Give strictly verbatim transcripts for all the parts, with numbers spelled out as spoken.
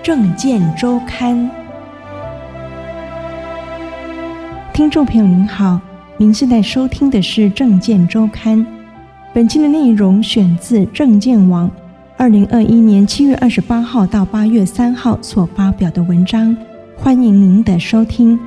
政见周刊。听众朋友您好，您现在收听的是政见周刊。本期的内容选自政见网二零二一年七月二十八号到八月三号所发表的文章，欢迎您的收听。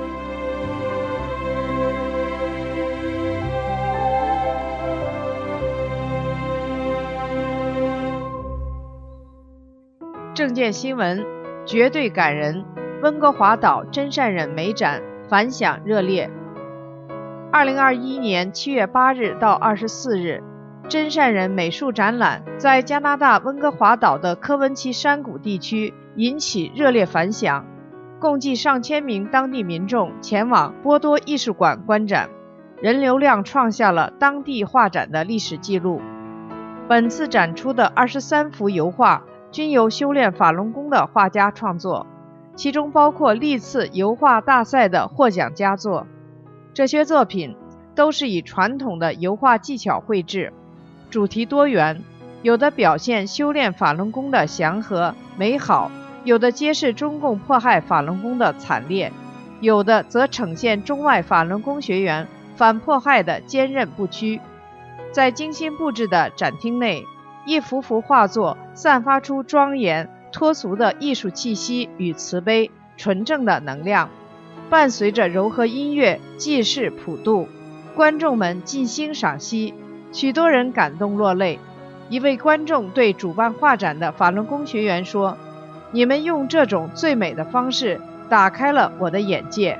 政见新闻绝对感人，温哥华岛真善忍美展反响热烈。二零二一年七月八日到二十四日，真善忍美术展览在加拿大温哥华岛的科文奇山谷地区引起热烈反响，共计上千名当地民众前往波多艺术馆观展，人流量创下了当地画展的历史记录。本次展出的二十三幅油画均由修炼法轮功的画家创作，其中包括历次油画大赛的获奖佳作。这些作品都是以传统的油画技巧绘制，主题多元，有的表现修炼法轮功的祥和美好，有的揭示中共迫害法轮功的惨烈，有的则呈现中外法轮功学员反迫害的坚韧不屈。在精心布置的展厅内，一幅幅画作散发出庄严脱俗的艺术气息与慈悲纯正的能量，伴随着柔和音乐济世普渡，观众们尽欣赏析，许多人感动落泪。一位观众对主办画展的法轮功学员说：“你们用这种最美的方式打开了我的眼界。”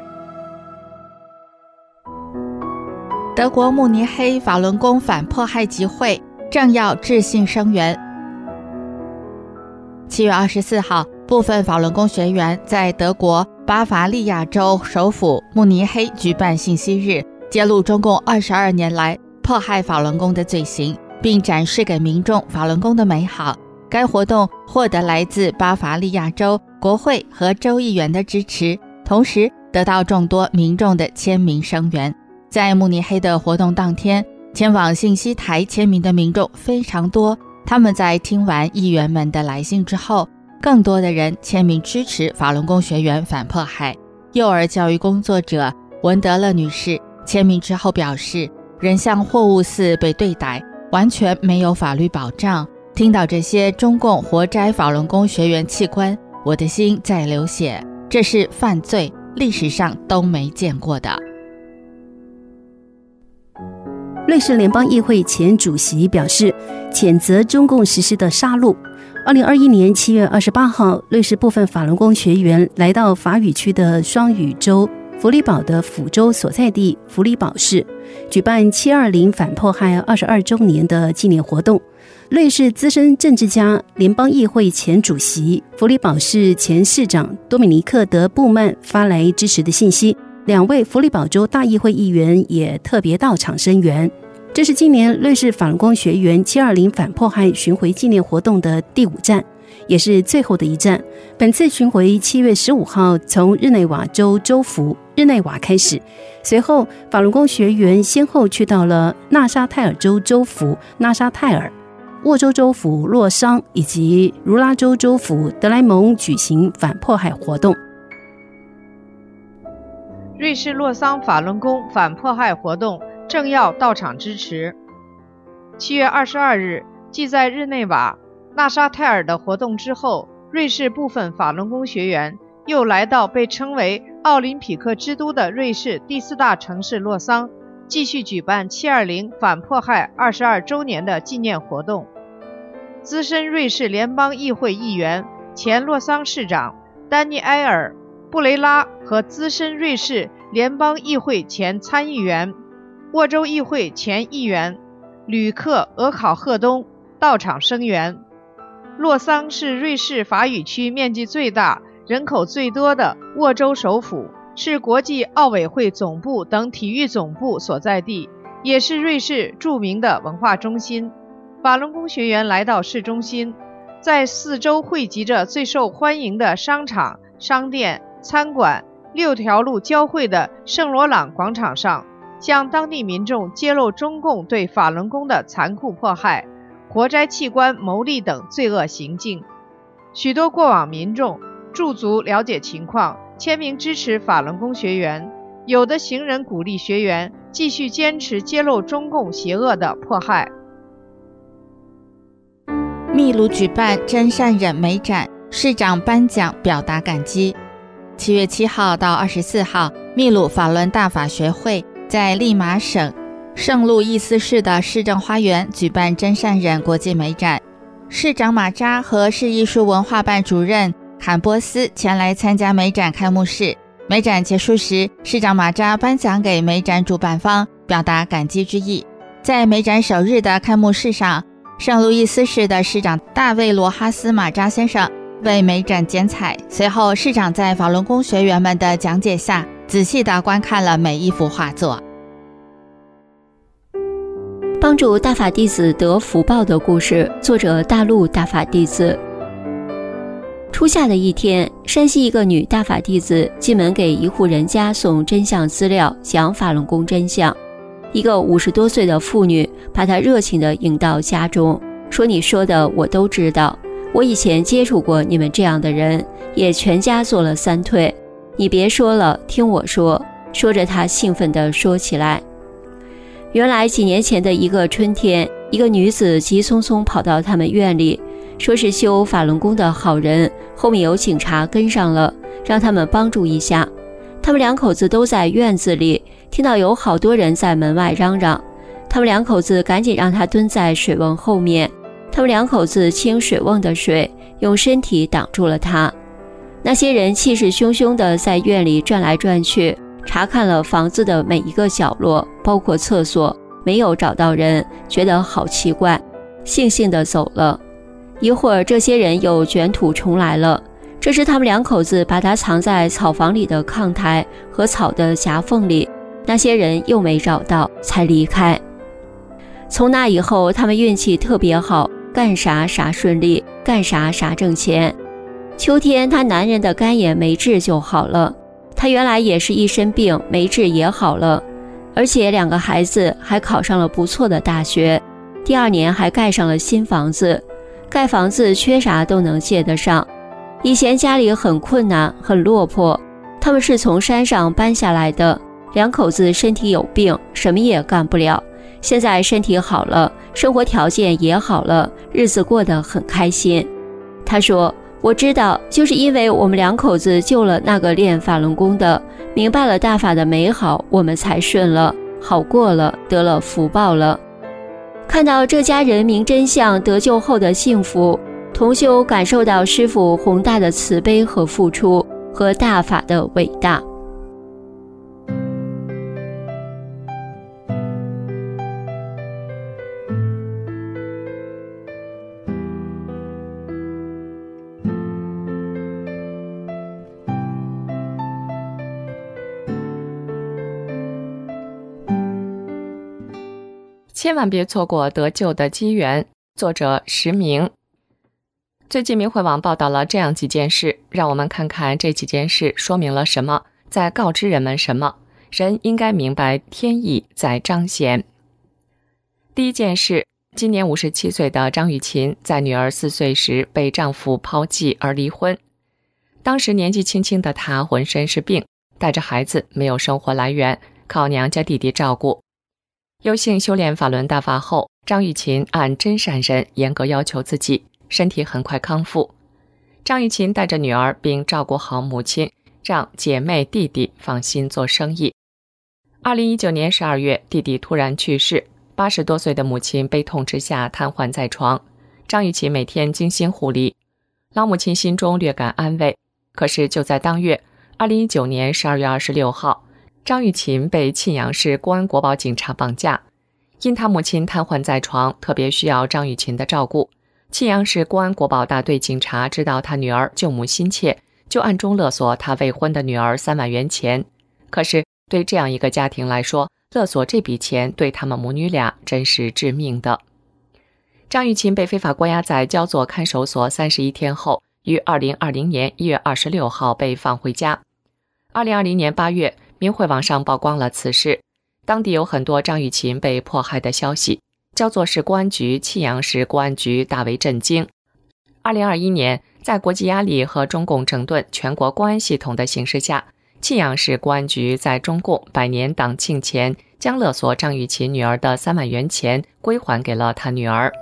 德国慕尼黑法轮功反迫害集会正要致信声援。七月二十四号，部分法轮功学员在德国巴伐利亚州首府慕尼黑举办信息日，揭露中共二十二年来迫害法轮功的罪行，并展示给民众法轮功的美好。该活动获得来自巴伐利亚州国会和州议员的支持，同时得到众多民众的签名声援。在慕尼黑的活动当天，前往信息台签名的民众非常多，他们在听完议员们的来信之后，更多的人签名支持法轮功学员反迫害。幼儿教育工作者文德勒女士签名之后表示，人像货物似被对待，完全没有法律保障。听到这些中共活摘法轮功学员器官，我的心在流血，这是犯罪，历史上都没见过的。 瑞士联邦议会前主席表示，谴责中共实施的杀戮。二零二一年七月二十八号，瑞士部分法轮功学员来到法语区的双语州弗里堡的府州所在地弗里堡市，举办七二零反迫害二十二周年的纪念活动。瑞士资深政治家、联邦议会前主席、弗里堡市前市长多米尼克·德布曼发来支持的信息，两位弗里堡州大议会议员也特别到场声援。这是今年瑞士法轮功学员七二零反迫害巡回纪念活动的第五站，也是最后的一站。本次巡回七月十五号从日内瓦州州府日内瓦开始，随后法轮功学员先后去到了纳沙泰尔州州府纳沙泰尔、沃州州府洛桑以及如拉州州府德莱蒙举行反迫害活动。 瑞士洛桑法轮功反迫害活动正要到场支持。七月二十二日，继在日内瓦、纳沙泰尔的活动之后，瑞士部分法轮功学员又来到被称为奥林匹克之都的瑞士第四大城市洛桑，继续举办七二零反迫害二十二周年的纪念活动。资深瑞士联邦议会议员、前洛桑市长丹尼埃尔·布雷拉和资深瑞士联邦议会前参议员、沃州议会前议员吕克·俄考赫东到场声援。洛桑是瑞士法语区面积最大、人口最多的沃州首府，是国际奥委会总部等体育总部所在地，也是瑞士著名的文化中心。法轮功学员来到市中心，在四周汇集着最受欢迎的商场、商店、餐馆，六条路交汇的圣罗朗广场上，向当地民众揭露中共对法轮功的残酷迫害、活摘器官牟利等罪恶行径。 许多过往民众驻足了解情况，签名支持法轮功学员，有的行人鼓励学员继续坚持揭露中共邪恶的迫害。 秘鲁举办真善忍美展，市长颁奖表达感激。七月七号到二十四号，秘鲁法轮大法学会在利马省圣路易斯市的市政花园举办真善忍国际美展，市长马扎和市艺术文化办主任坎波斯前来参加美展开幕式。美展结束时，市长马扎颁奖给美展主办方，表达感激之意。在美展首日的开幕式上，圣路易斯市的市长大卫·罗哈斯马扎先生为美展剪彩，随后市长在法轮功学员们的讲解下，仔细地观看了每一幅画作。 帮助大法弟子得福报的故事，作者大陆大法弟子。初夏的一天，山西一个女大法弟子进门给一户人家送真相资料，讲法轮功真相。一个五十多岁的妇女把她热情地迎到家中，说：“你说的我都知道，我以前接触过你们这样的人，也全家做了三退。你别说了，听我说。”说着，她兴奋地说起来。原来几年前的一个春天，一个女子急匆匆跑到他们院里，说是修法轮功的好人，后面有警察跟上了，让他们帮助一下。他们两口子都在院子里，听到有好多人在门外嚷嚷，他们两口子赶紧让他蹲在水瓮后面。他们两口子清水瓮的水，用身体挡住了他。那些人气势汹汹地在院里转来转去，查看了房子的每一个角落，包括厕所，没有找到人，觉得好奇怪，悻悻地走了。一会儿，这些人又卷土重来了。这时他们两口子把他藏在草房里的炕台和草的夹缝里，那些人又没找到，才离开。从那以后，他们运气特别好，干啥啥顺利，干啥啥挣钱。秋天，他男人的肝炎没治就好了，他原来也是一身病，没治也好了，而且两个孩子还考上了不错的大学，第二年还盖上了新房子。盖房子缺啥都能借得上。以前家里很困难，很落魄，他们是从山上搬下来的，两口子身体有病，什么也干不了。现在身体好了，生活条件也好了，日子过得很开心。他说：“我知道，就是因为我们两口子救了那个练法轮功的，明白了大法的美好，我们才顺了，好过了，得了福报了。”看到这家人明真相得救后的幸福，同修感受到师父宏大的慈悲和付出，和大法的伟大。 千万别错过得救的机缘。作者石明。最近明慧网报道了这样几件事，让我们看看这几件事说明了什么，在告知人们什么。人应该明白天意在彰显。第一件事，今年五十七岁的张雨琴在女儿四岁时被丈夫抛弃而离婚。当时年纪轻轻的她浑身是病，带着孩子，没有生活来源，靠娘家弟弟照顾。有幸修炼法轮大法后，张雨琴按真善忍严格要求自己，身体很快康复。张雨琴带着女儿并照顾好母亲，让姐妹弟弟放心做生意。二零一九年十二月，弟弟突然去世，八十多岁的母亲悲痛之下瘫痪在床。张雨琴每天精心护理，老母亲心中略感安慰。可是就在当月，二零一九年十二月二十六号，张雨琴被沁阳市公安国保警察绑架。因她母亲瘫痪在床，特别需要张雨琴的照顾。沁阳市公安国保大队警察知道她女儿救母心切，就暗中勒索她未婚的女儿三万元钱。可是对这样一个家庭来说，勒索这笔钱对他们母女俩真是致命的。张雨琴被非法关押在焦作看守所三十一天后，于二零二零年一月二十六号被放回家。二零二零年八月，明慧网上曝光了此事，当地有很多张雨琴被迫害的消息，焦作市公安局、沁阳市公安局大为震惊。二零二一年， 在国际压力和中共整顿全国公安系统的形势下，庆阳市公安局在中共百年党庆前，将勒索张雨绮女儿的三万元钱归还给了她女儿。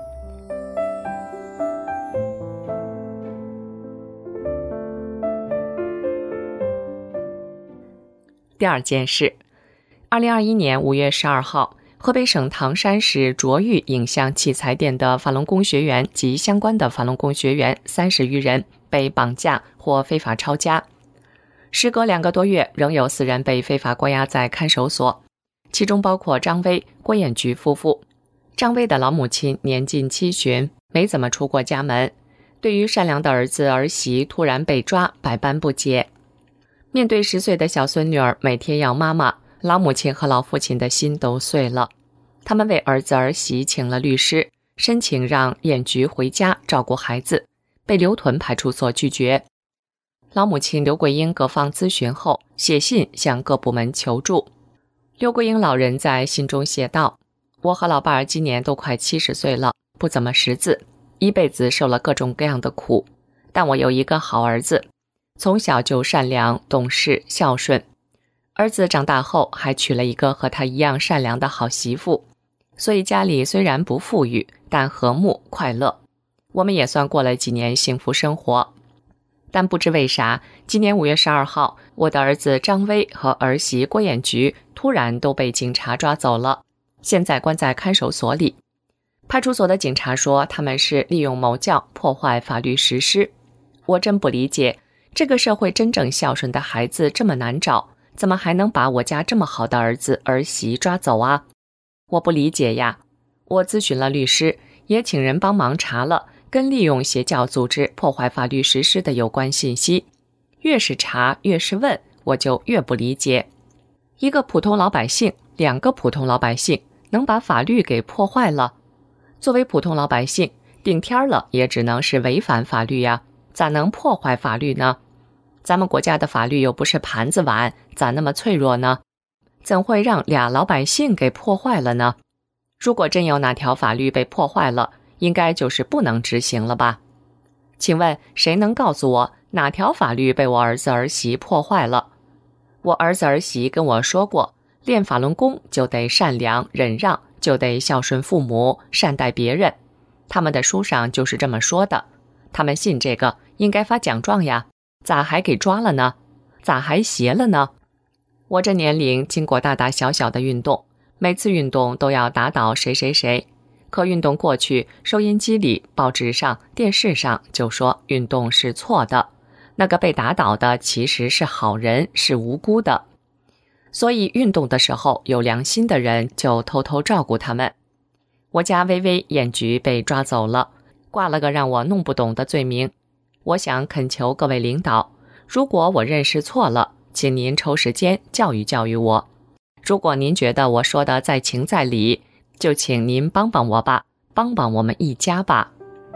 第二件事，二零二一年五月十二号，河北省唐山市卓玉影像器材店的法轮功学员及相关的法轮功学员三十余人被绑架或非法抄家。时隔两个多月，仍有四人被非法关押在看守所，其中包括张威、郭艳菊夫妇。张威的老母亲年近七旬，没怎么出过家门，对于善良的儿子儿媳突然被抓，百般不解。面对十岁的小孙女儿每天要妈妈，老母亲和老父亲的心都碎了。他们为儿子儿媳请了律师，申请让艳菊回家照顾孩子，被刘屯派出所拒绝。老母亲刘桂英各方咨询后，写信向各部门求助。刘桂英老人在信中写道：我和老伴儿今年都快七十岁了，不怎么识字，一辈子受了各种各样的苦，但我有一个好儿子，从小就善良、懂事、孝顺。儿子长大后还娶了一个和他一样善良的好媳妇，所以家里虽然不富裕，但和睦快乐。我们也算过了几年幸福生活。但不知为啥，今年五月十二号，我的儿子张威和儿媳郭艳菊突然都被警察抓走了，现在关在看守所里。派出所的警察说他们是利用某教破坏法律实施。我真不理解，这个社会真正孝顺的孩子这么难找，怎么还能把我家这么好的儿子儿媳抓走啊？我不理解呀。我咨询了律师，也请人帮忙查了跟利用邪教组织破坏法律实施的有关信息，越是查越是问，我就越不理解。一个普通老百姓，两个普通老百姓，能把法律给破坏了？作为普通老百姓，顶天了也只能是违反法律呀，咋能破坏法律呢？咱们国家的法律又不是盘子碗，咋那么脆弱呢？怎会让俩老百姓给破坏了呢？如果真有哪条法律被破坏了，应该就是不能执行了吧？请问谁能告诉我哪条法律被我儿子儿媳破坏了？我儿子儿媳跟我说过，练法轮功就得善良忍让，就得孝顺父母，善待别人。他们的书上就是这么说的，他们信这个应该发奖状呀，咋还给抓了呢？咋还邪了呢？我这年龄经过大大小小的运动，每次运动都要打倒谁谁谁，可运动过去，收音机里、报纸上、电视上就说运动是错的，那个被打倒的其实是好人，是无辜的。所以运动的时候，有良心的人就偷偷照顾他们。我家薇薇、艳菊被抓走了，挂了个让我弄不懂的罪名。我想恳求各位领导，如果我认识错了，请您抽时间教育教育我。如果您觉得我说的在情在理，就请您帮帮我吧，帮帮我们一家吧。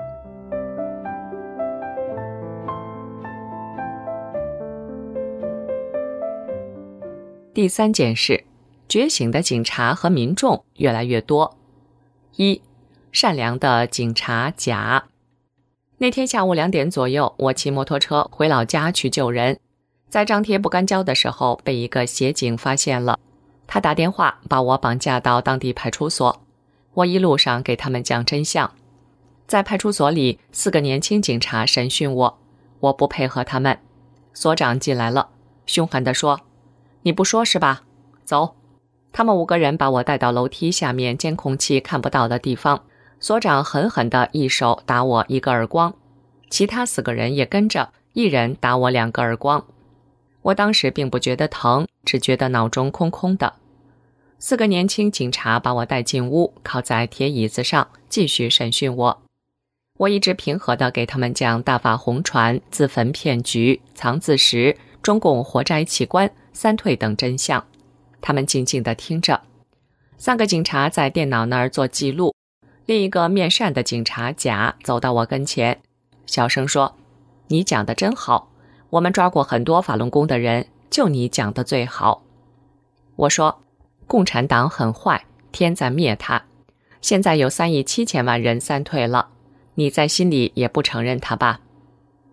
第三件事，觉醒的警察和民众越来越多。一，善良的警察甲。那天下午两点左右，我骑摩托车回老家去救人，在张贴不干胶的时候被一个协警发现了，他打电话把我绑架到当地派出所。我一路上给他们讲真相。在派出所里，四个年轻警察审讯我，我不配合他们。所长进来了，凶狠地说：你不说是吧？走。他们五个人把我带到楼梯下面监控器看不到的地方，所长狠狠地一手打我一个耳光，其他四个人也跟着，一人打我两个耳光。我当时并不觉得疼，只觉得脑中空空的。四个年轻警察把我带进屋，靠在铁椅子上继续审讯我。我一直平和地给他们讲大法红传、自焚骗局、藏自食、中共活摘器官、三退等真相，他们静静地听着。三个警察在电脑那儿做记录，另一个面善的警察甲走到我跟前，小声说：你讲得真好，我们抓过很多法轮功的人，就你讲得最好。我说：共产党很坏，天在灭他，现在有三亿七千万人三退了，你在心里也不承认他吧？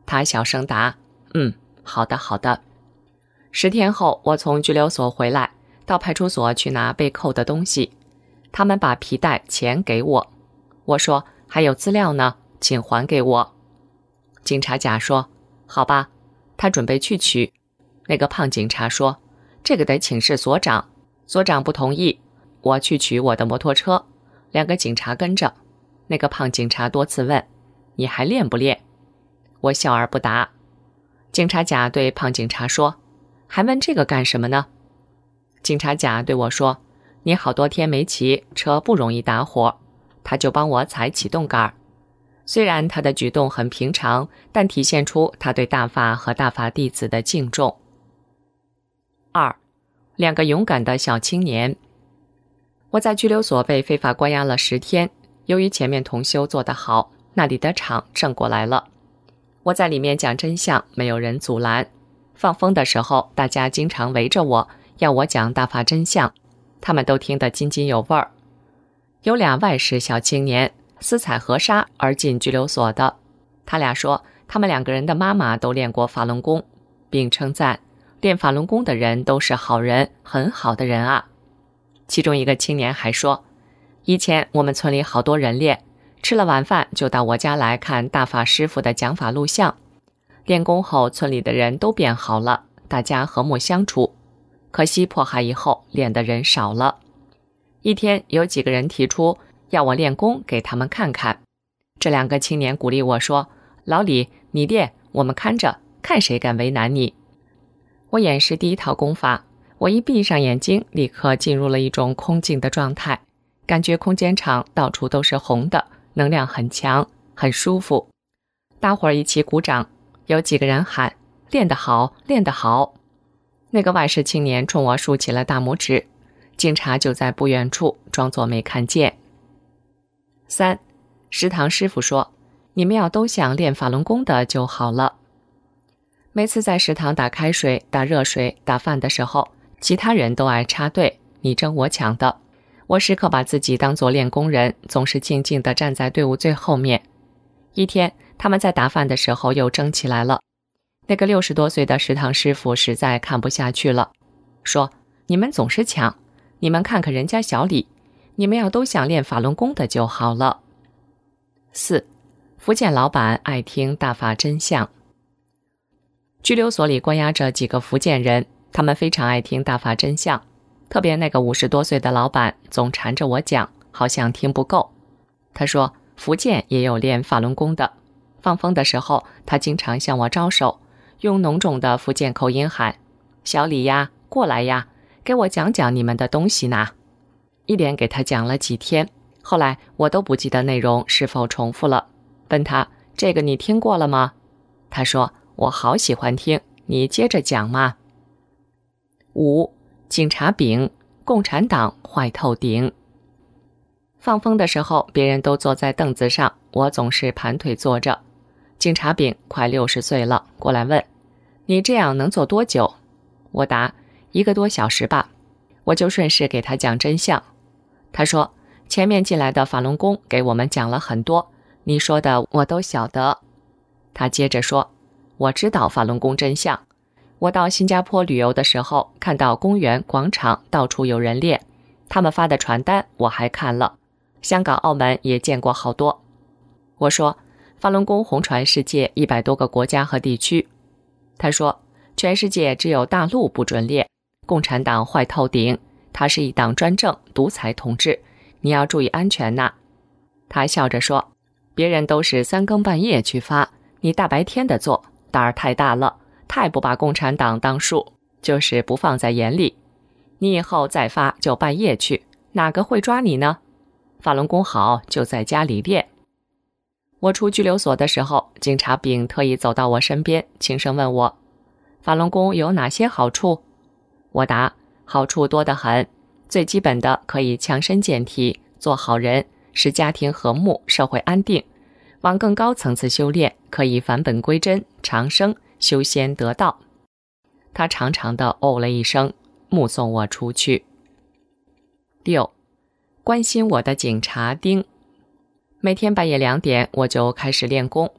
他小声答：嗯，好的好的。十天后，我从拘留所回来，到派出所去拿被扣的东西。他们把皮带、钱给我。我说：还有资料呢，请还给我。警察甲说：好吧。他准备去取。那个胖警察说：这个得请示所长。所长不同意。我去取我的摩托车。两个警察跟着。那个胖警察多次问：你还练不练？我笑而不答。警察甲对胖警察说：还问这个干什么呢？警察甲对我说：你好多天没骑车，不容易打火。他就帮我踩启动杆。虽然他的举动很平常，但体现出他对大法和大法弟子的敬重。二，两个勇敢的小青年。我在拘留所被非法关押了十天，由于前面同修做得好，那里的场正过来了。我在里面讲真相，没有人阻拦。放风的时候，大家经常围着我，要我讲大法真相，他们都听得津津有味儿。有俩外室小青年私采河沙而进拘留所的，他俩说他们两个人的妈妈都练过法轮功，并称赞练法轮功的人都是好人，很好的人啊。其中一个青年还说，以前我们村里好多人练，吃了晚饭就到我家来看大法师傅的讲法录像。练功后村里的人都变好了，大家和睦相处。可惜迫害以后练的人少了。一天有几个人提出要我练功给他们看看。这两个青年鼓励我说，老李你练，我们看着，看谁敢为难你。我演示第一套功法，我一闭上眼睛，立刻进入了一种空静的状态，感觉空间场到处都是红的，能量很强，很舒服。大伙儿一起鼓掌，有几个人喊练得好，练得好。那个外室青年冲我竖起了大拇指，警察就在不远处装作没看见。三，食堂师傅说，你们要都像练法轮功的就好了。每次在食堂打开水、打热水、打饭的时候，其他人都爱插队，你争我抢的。我时刻把自己当作练功人，总是静静地站在队伍最后面。一天，他们在打饭的时候又争起来了。那个六十多岁的食堂师傅实在看不下去了，说：你们总是抢，你们看看人家小李，你们要都想练法轮功的就好了。四，福建老板爱听大法真相。拘留所里关押着几个福建人，他们非常爱听大法真相，特别那个五十多岁的老板总缠着我讲，好像听不够。他说福建也有练法轮功的，放风的时候他经常向我招手，用浓重的福建口音喊，小李呀，过来呀，给我讲讲你们的东西呢。一连给他讲了几天，后来我都不记得内容是否重复了，问他，这个你听过了吗？他说，我好喜欢听，你接着讲嘛。五，警察丙，共产党坏透顶。放风的时候，别人都坐在凳子上，我总是盘腿坐着。警察丙快六十岁了，过来问，你这样能坐多久？我答，一个多小时吧。我就顺势给他讲真相。他说，前面进来的法轮功给我们讲了很多，你说的我都晓得。他接着说，我知道法轮功真相。我到新加坡旅游的时候，看到公园、广场到处有人练，他们发的传单我还看了，香港、澳门也见过好多。我说，法轮功红传世界一百多个国家和地区。他说，全世界只有大陆不准练，共产党坏透顶，它是一党专政、独裁统治，你要注意安全呐。他笑着说，别人都是三更半夜去发，你大白天的做，胆儿太大了，太不把共产党当数，就是不放在眼里。你以后再发就半夜去，哪个会抓你呢？法轮功好就在家里练。我出拘留所的时候，警察丙特意走到我身边，轻声问我，法轮功有哪些好处？我答，好处多得很，最基本的可以强身健体，做好人，使家庭和睦，社会安定。往更高层次修炼，可以返本归真，长生修仙得道。他长长的哦了一声，目送我出去。六，关心我的警察丁。每天半夜两点我就开始练功，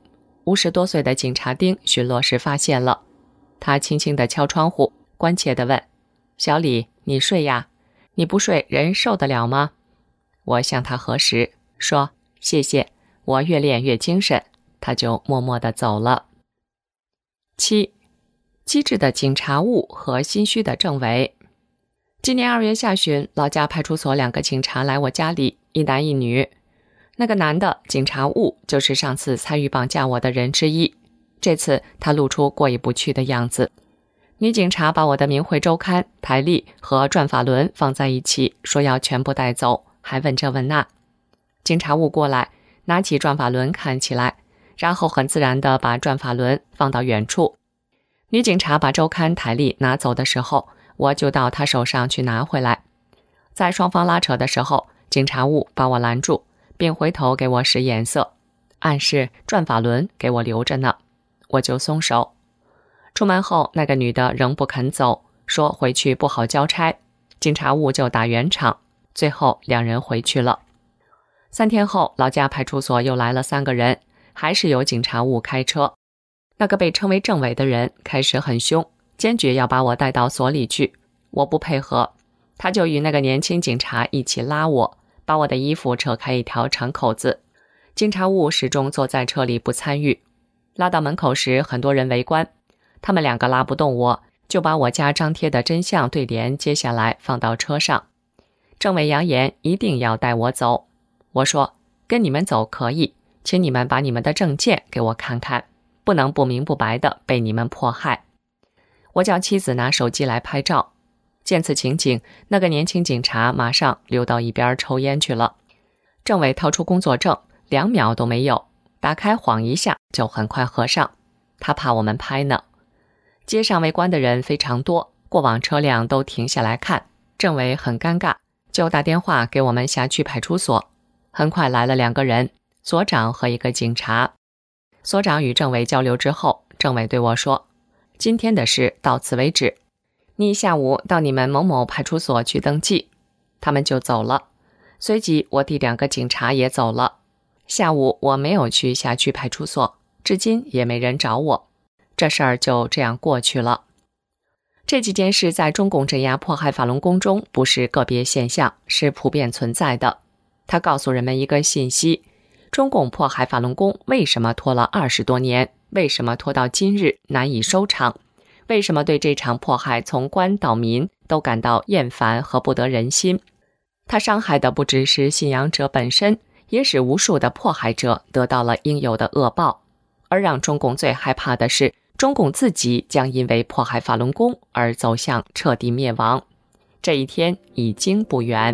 五十多岁的警察丁巡逻时发现了。他轻轻地敲窗户，关切地问：小李，你睡呀？你不睡人受得了吗？我向他核实，说谢谢，我越练越精神。他就默默地走了。七，机智的警察误和心虚的政委。今年二月下旬，老家派出所两个警察来我家里，一男一女。那个男的警察误就是上次参与绑架我的人之一，这次他露出过意不去的样子。女警察把我的明慧周刊、台历和转法轮放在一起，说要全部带走，还问这问那。警察误过来，拿起转法轮看起来，然后很自然地把转法轮放到远处。女警察把周刊、台历拿走的时候，我就到她手上去拿回来。在双方拉扯的时候，警察误把我拦住，并回头给我使眼色，暗示转法轮给我留着呢。我就松手。出门后，那个女的仍不肯走，说回去不好交差，警察误就打圆场，最后两人回去了。三天后，老家派出所又来了三个人，还是由警察误开车。那个被称为政委的人开始很凶，坚决要把我带到所里去。我不配合，他就与那个年轻警察一起拉我，把我的衣服扯开一条长口子。警察误始终坐在车里不参与。拉到门口时，很多人围观，他们两个拉不动我，就把我家张贴的真相对联接下来放到车上。政委扬言一定要带我走。我说跟你们走可以，请你们把你们的证件给我看看，不能不明不白的被你们迫害。我叫妻子拿手机来拍照。见此情景，那个年轻警察马上溜到一边抽烟去了。政委掏出工作证，两秒都没有，打开晃一下就很快合上，他怕我们拍呢。街上围观的人非常多，过往车辆都停下来看，政委很尴尬，就打电话给我们辖区派出所。很快来了两个人，所长和一个警察。所长与政委交流之后，政委对我说：今天的事到此为止，你下午到你们某某派出所去登记。他们就走了。随即我弟两个警察也走了。下午我没有去辖区派出所，至今也没人找我。这事儿就这样过去了。这几件事在中共镇压迫害法轮功中不是个别现象，是普遍存在的。它告诉人们一个信息：中共迫害法轮功为什么拖了二十多年？为什么拖到今日难以收场？为什么对这场迫害从官到民都感到厌烦和不得人心？它伤害的不只是信仰者本身，也使无数的迫害者得到了应有的恶报。而让中共最害怕的是，中共自己将因为迫害法轮功而走向彻底灭亡。这一天已经不远。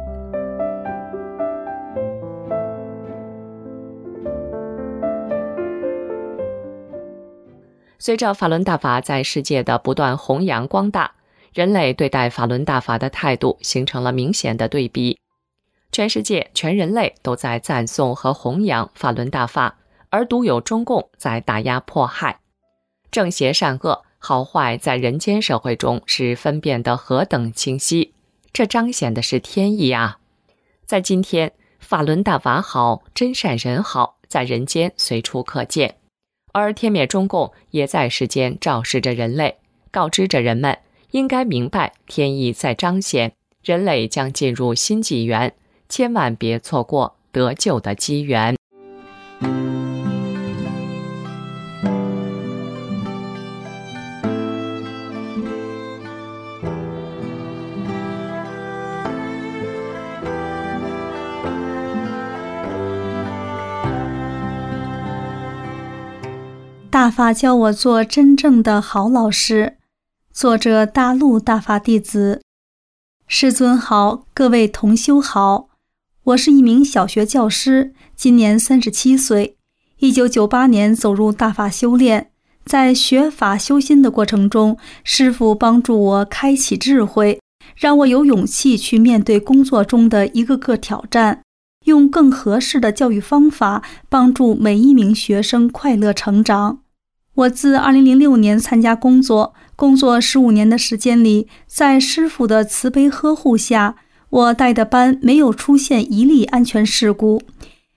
随着法轮大法在世界的不断弘扬光大，人类对待法轮大法的态度形成了明显的对比。全世界全人类都在赞颂和弘扬法轮大法，而独有中共在打压迫害。正邪善恶、好坏在人间社会中是分辨得何等清晰，这彰显的是天意啊！在今天，法轮大法好，真善人好，在人间随处可见。而天灭中共也在世间昭示着人类，告知着人们应该明白天意在彰显，人类将进入新纪元，千万别错过得救的机缘。 大法教我做真正的好老师。作者大陆大法弟子。师尊好，各位同修好，我是一名小学教师，今年三十七岁。一九九八年走入大法修炼，在学法修心的过程中，师父帮助我开启智慧，让我有勇气去面对工作中的一个个挑战，用更合适的教育方法帮助每一名学生快乐成长。我自二零零六年参加工作，工作十五年的时间里，在师父的慈悲呵护下，我带的班没有出现一例安全事故。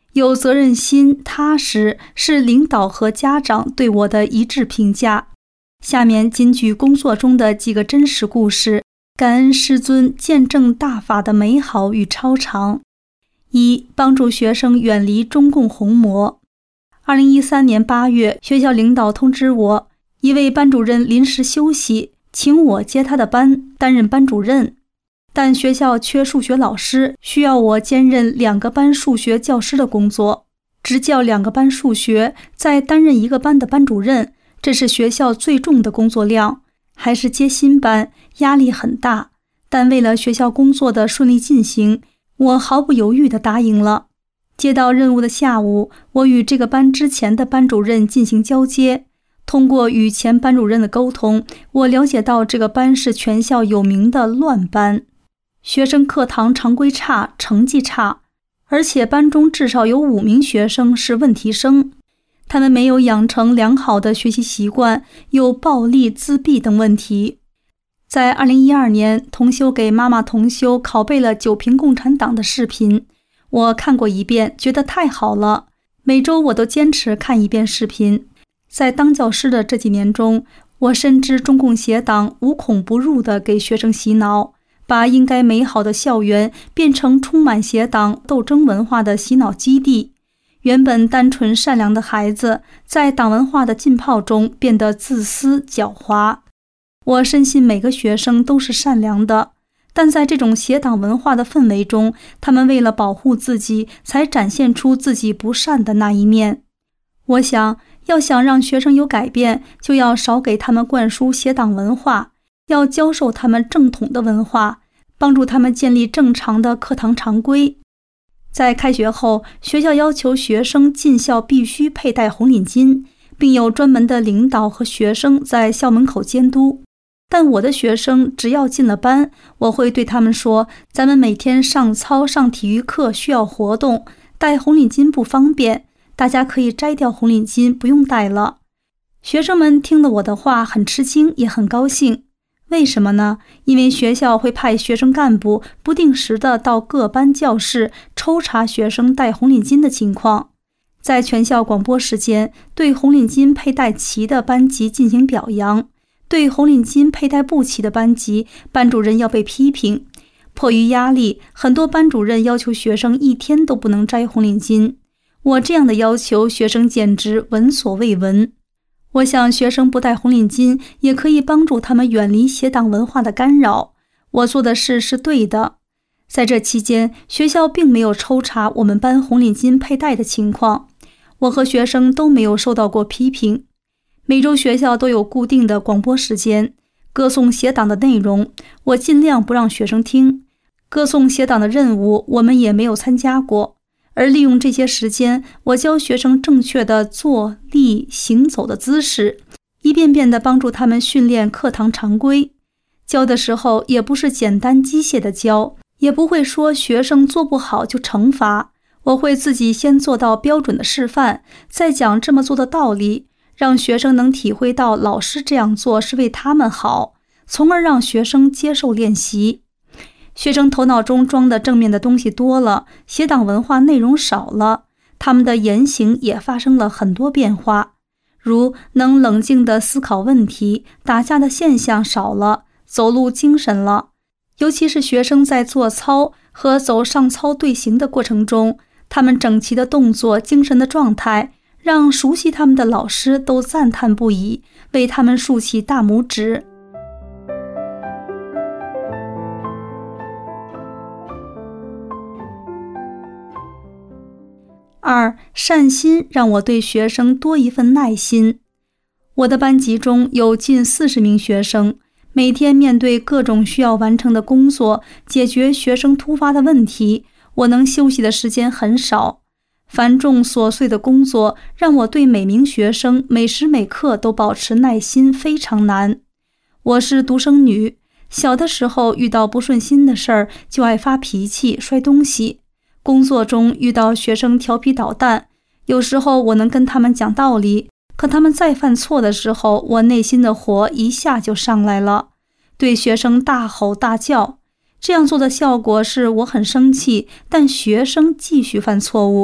有责任心、踏实，是领导和家长对我的一致评价。下面仅举工作中的几个真实故事，感恩师尊见证大法的美好与超常。一、帮助学生远离中共红魔。二零一三年八月，学校领导通知我，一位班主任临时休息，请我接他的班，担任班主任。但学校缺数学老师，需要我兼任两个班数学教师的工作，执教两个班数学，再担任一个班的班主任，这是学校最重的工作量，还是接新班，压力很大。但为了学校工作的顺利进行，我毫不犹豫地答应了。接到任务的下午，我与这个班之前的班主任进行交接。通过与前班主任的沟通，我了解到这个班是全校有名的乱班，学生课堂常规差，成绩差，而且班中至少有五名学生是问题生，他们没有养成良好的学习习惯，有暴力、自闭等问题。在二零一二年，同修给妈妈同修拷贝了九评共产党的视频，我看过一遍，觉得太好了。每周我都坚持看一遍视频。在当教师的这几年中，我深知中共邪党无孔不入地给学生洗脑，把应该美好的校园变成充满邪党斗争文化的洗脑基地。原本单纯善良的孩子，在党文化的浸泡中变得自私狡猾。我深信每个学生都是善良的，但在这种邪党文化的氛围中，他们为了保护自己，才展现出自己不善的那一面。我想，要想让学生有改变，就要少给他们灌输邪党文化，要教授他们正统的文化，帮助他们建立正常的课堂常规。在开学后，学校要求学生进校必须佩戴红领巾，并有专门的领导和学生在校门口监督。但我的学生只要进了班，我会对他们说，咱们每天上操上体育课需要活动，戴红领巾不方便，大家可以摘掉红领巾，不用戴了。学生们听了我的话很吃惊，也很高兴。为什么呢？因为学校会派学生干部不定时的到各班教室抽查学生戴红领巾的情况，在全校广播时间对红领巾佩戴齐的班级进行表扬，对红领巾佩戴不齐的班级，班主任要被批评。迫于压力，很多班主任要求学生一天都不能摘红领巾。我这样的要求，学生简直闻所未闻。我想学生不戴红领巾也可以帮助他们远离邪党文化的干扰，我做的事是对的。在这期间，学校并没有抽查我们班红领巾佩戴的情况，我和学生都没有受到过批评。每周学校都有固定的广播时间，歌颂邪党的内容我尽量不让学生听，歌颂邪党的任务我们也没有参加过。而利用这些时间，我教学生正确的坐、立、行走的姿势，一遍遍地帮助他们训练课堂常规。教的时候也不是简单机械的教，也不会说学生做不好就惩罚，我会自己先做到标准的示范，再讲这么做的道理，让学生能体会到老师这样做是为他们好，从而让学生接受练习。学生头脑中装的正面的东西多了，邪党文化内容少了，他们的言行也发生了很多变化，如能冷静地思考问题，打架的现象少了，走路精神了。尤其是学生在做操和走上操队形的过程中，他们整齐的动作、精神的状态，让熟悉他们的老师都赞叹不已，为他们竖起大拇指。二、善心让我对学生多一份耐心。我的班级中有近四十名学生，每天面对各种需要完成的工作，解决学生突发的问题，我能休息的时间很少。繁重琐碎的工作让我对每名学生每时每刻都保持耐心，非常难。我是独生女，小的时候遇到不顺心的事儿就爱发脾气，摔东西。工作中遇到学生调皮捣蛋，有时候我能跟他们讲道理，可他们再犯错的时候，我内心的火一下就上来了，对学生大吼大叫。这样做的效果是我很生气，但学生继续犯错误，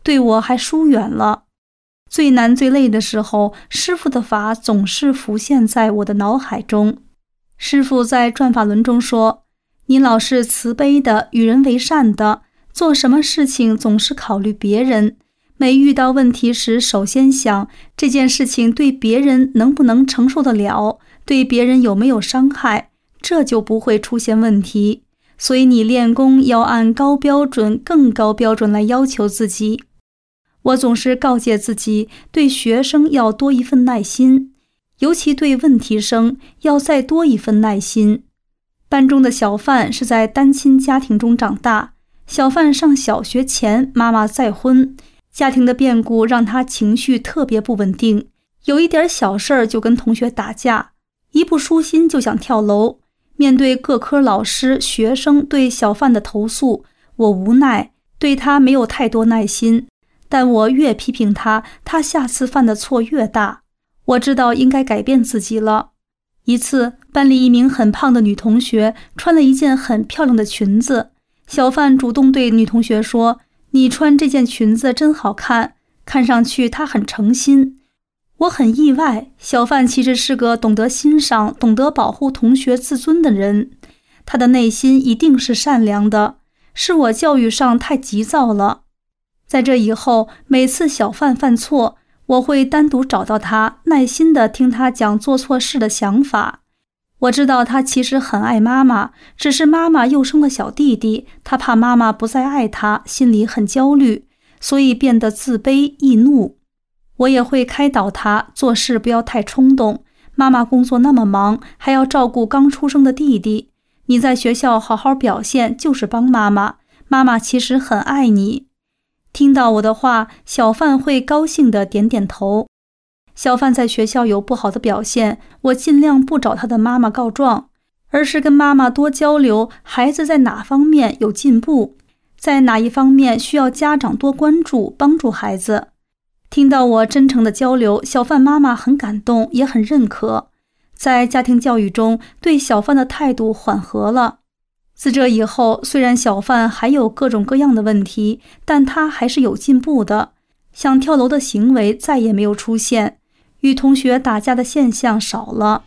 对我还疏远了。最难最累的时候，师父的法总是浮现在我的脑海中。师父在转法轮中说，你老是慈悲的，与人为善的，做什么事情总是考虑别人，每遇到问题时首先想这件事情对别人能不能承受得了，对别人有没有伤害，这就不会出现问题。所以你练功要按高标准、更高标准来要求自己。我总是告诫自己，对学生要多一份耐心，尤其对问题生要再多一份耐心。班中的小范是在单亲家庭中长大，小范上小学前妈妈再婚，家庭的变故让他情绪特别不稳定，有一点小事儿就跟同学打架，一不舒心就想跳楼。面对各科老师、学生对小范的投诉，我无奈，对他没有太多耐心。但我越批评他，他下次犯的错越大。我知道应该改变自己了。一次，班里一名很胖的女同学穿了一件很漂亮的裙子，小范主动对女同学说，你穿这件裙子真好看，看上去她很诚心。我很意外，小范其实是个懂得欣赏、懂得保护同学自尊的人，他的内心一定是善良的，是我教育上太急躁了。在这以后，每次小范犯错，我会单独找到他，耐心地听他讲做错事的想法。我知道他其实很爱妈妈，只是妈妈又生了小弟弟，他怕妈妈不再爱他，心里很焦虑，所以变得自卑易怒。我也会开导他，做事不要太冲动，妈妈工作那么忙，还要照顾刚出生的弟弟，你在学校好好表现就是帮妈妈，妈妈其实很爱你。听到我的话，小范会高兴地点点头。小范在学校有不好的表现，我尽量不找他的妈妈告状，而是跟妈妈多交流孩子在哪方面有进步，在哪一方面需要家长多关注帮助孩子。听到我真诚的交流，小范妈妈很感动，也很认可。在家庭教育中，对小范的态度缓和了。自这以后，虽然小范还有各种各样的问题，但他还是有进步的。想跳楼的行为再也没有出现，与同学打架的现象少了。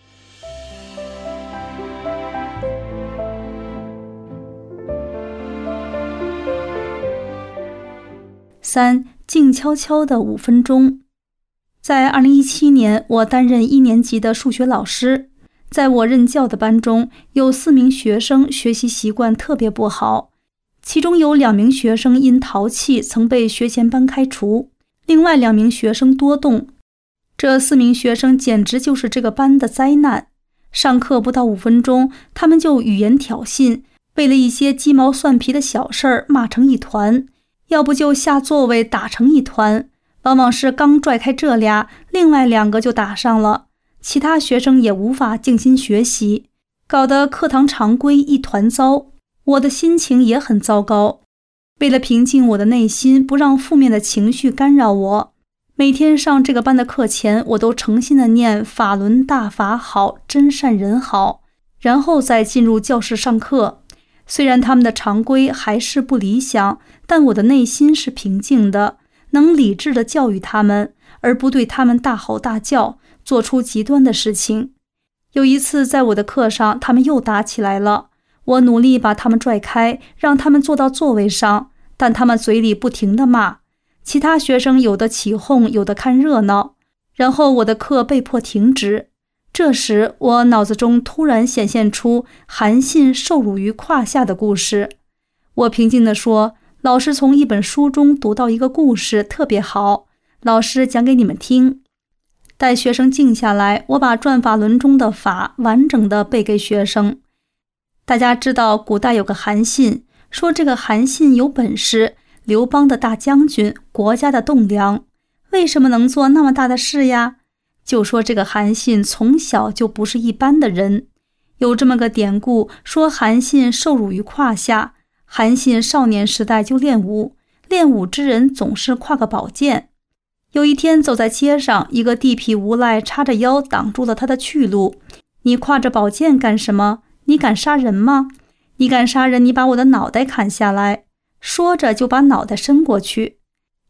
三、静悄悄的五分钟。在二零一七年，我担任一年级的数学老师。在我任教的班中，有四名学生学习习惯特别不好，其中有两名学生因淘气曾被学前班开除，另外两名学生多动。这四名学生简直就是这个班的灾难。上课不到五分钟，他们就语言挑衅，为了一些鸡毛蒜皮的小事儿骂成一团，要不就下座位打成一团，往往是刚拽开这俩，另外两个就打上了。其他学生也无法静心学习，搞得课堂常规一团糟。我的心情也很糟糕。为了平静我的内心，不让负面的情绪干扰我，每天上这个班的课前，我都诚心的念法轮大法好，真善人好，然后再进入教室上课。虽然他们的常规还是不理想，但我的内心是平静的，能理智的教育他们，而不对他们大吼大叫，做出极端的事情。有一次在我的课上，他们又打起来了，我努力把他们拽开，让他们坐到座位上，但他们嘴里不停地骂。其他学生有的起哄，有的看热闹，然后我的课被迫停止。这时我脑子中突然显现出韩信受辱于胯下的故事。我平静地说，老师从一本书中读到一个故事，特别好，老师讲给你们听。待学生静下来，我把转法轮中的法完整的背给学生。大家知道古代有个韩信，说这个韩信有本事，刘邦的大将军，国家的栋梁，为什么能做那么大的事呀？就说这个韩信从小就不是一般的人。有这么个典故，说韩信受辱于胯下。韩信少年时代就练武，练武之人总是挎个宝剑。有一天走在街上，一个地痞无赖叉着腰挡住了他的去路。你挎着宝剑干什么？你敢杀人吗？你敢杀人，你把我的脑袋砍下来。说着就把脑袋伸过去。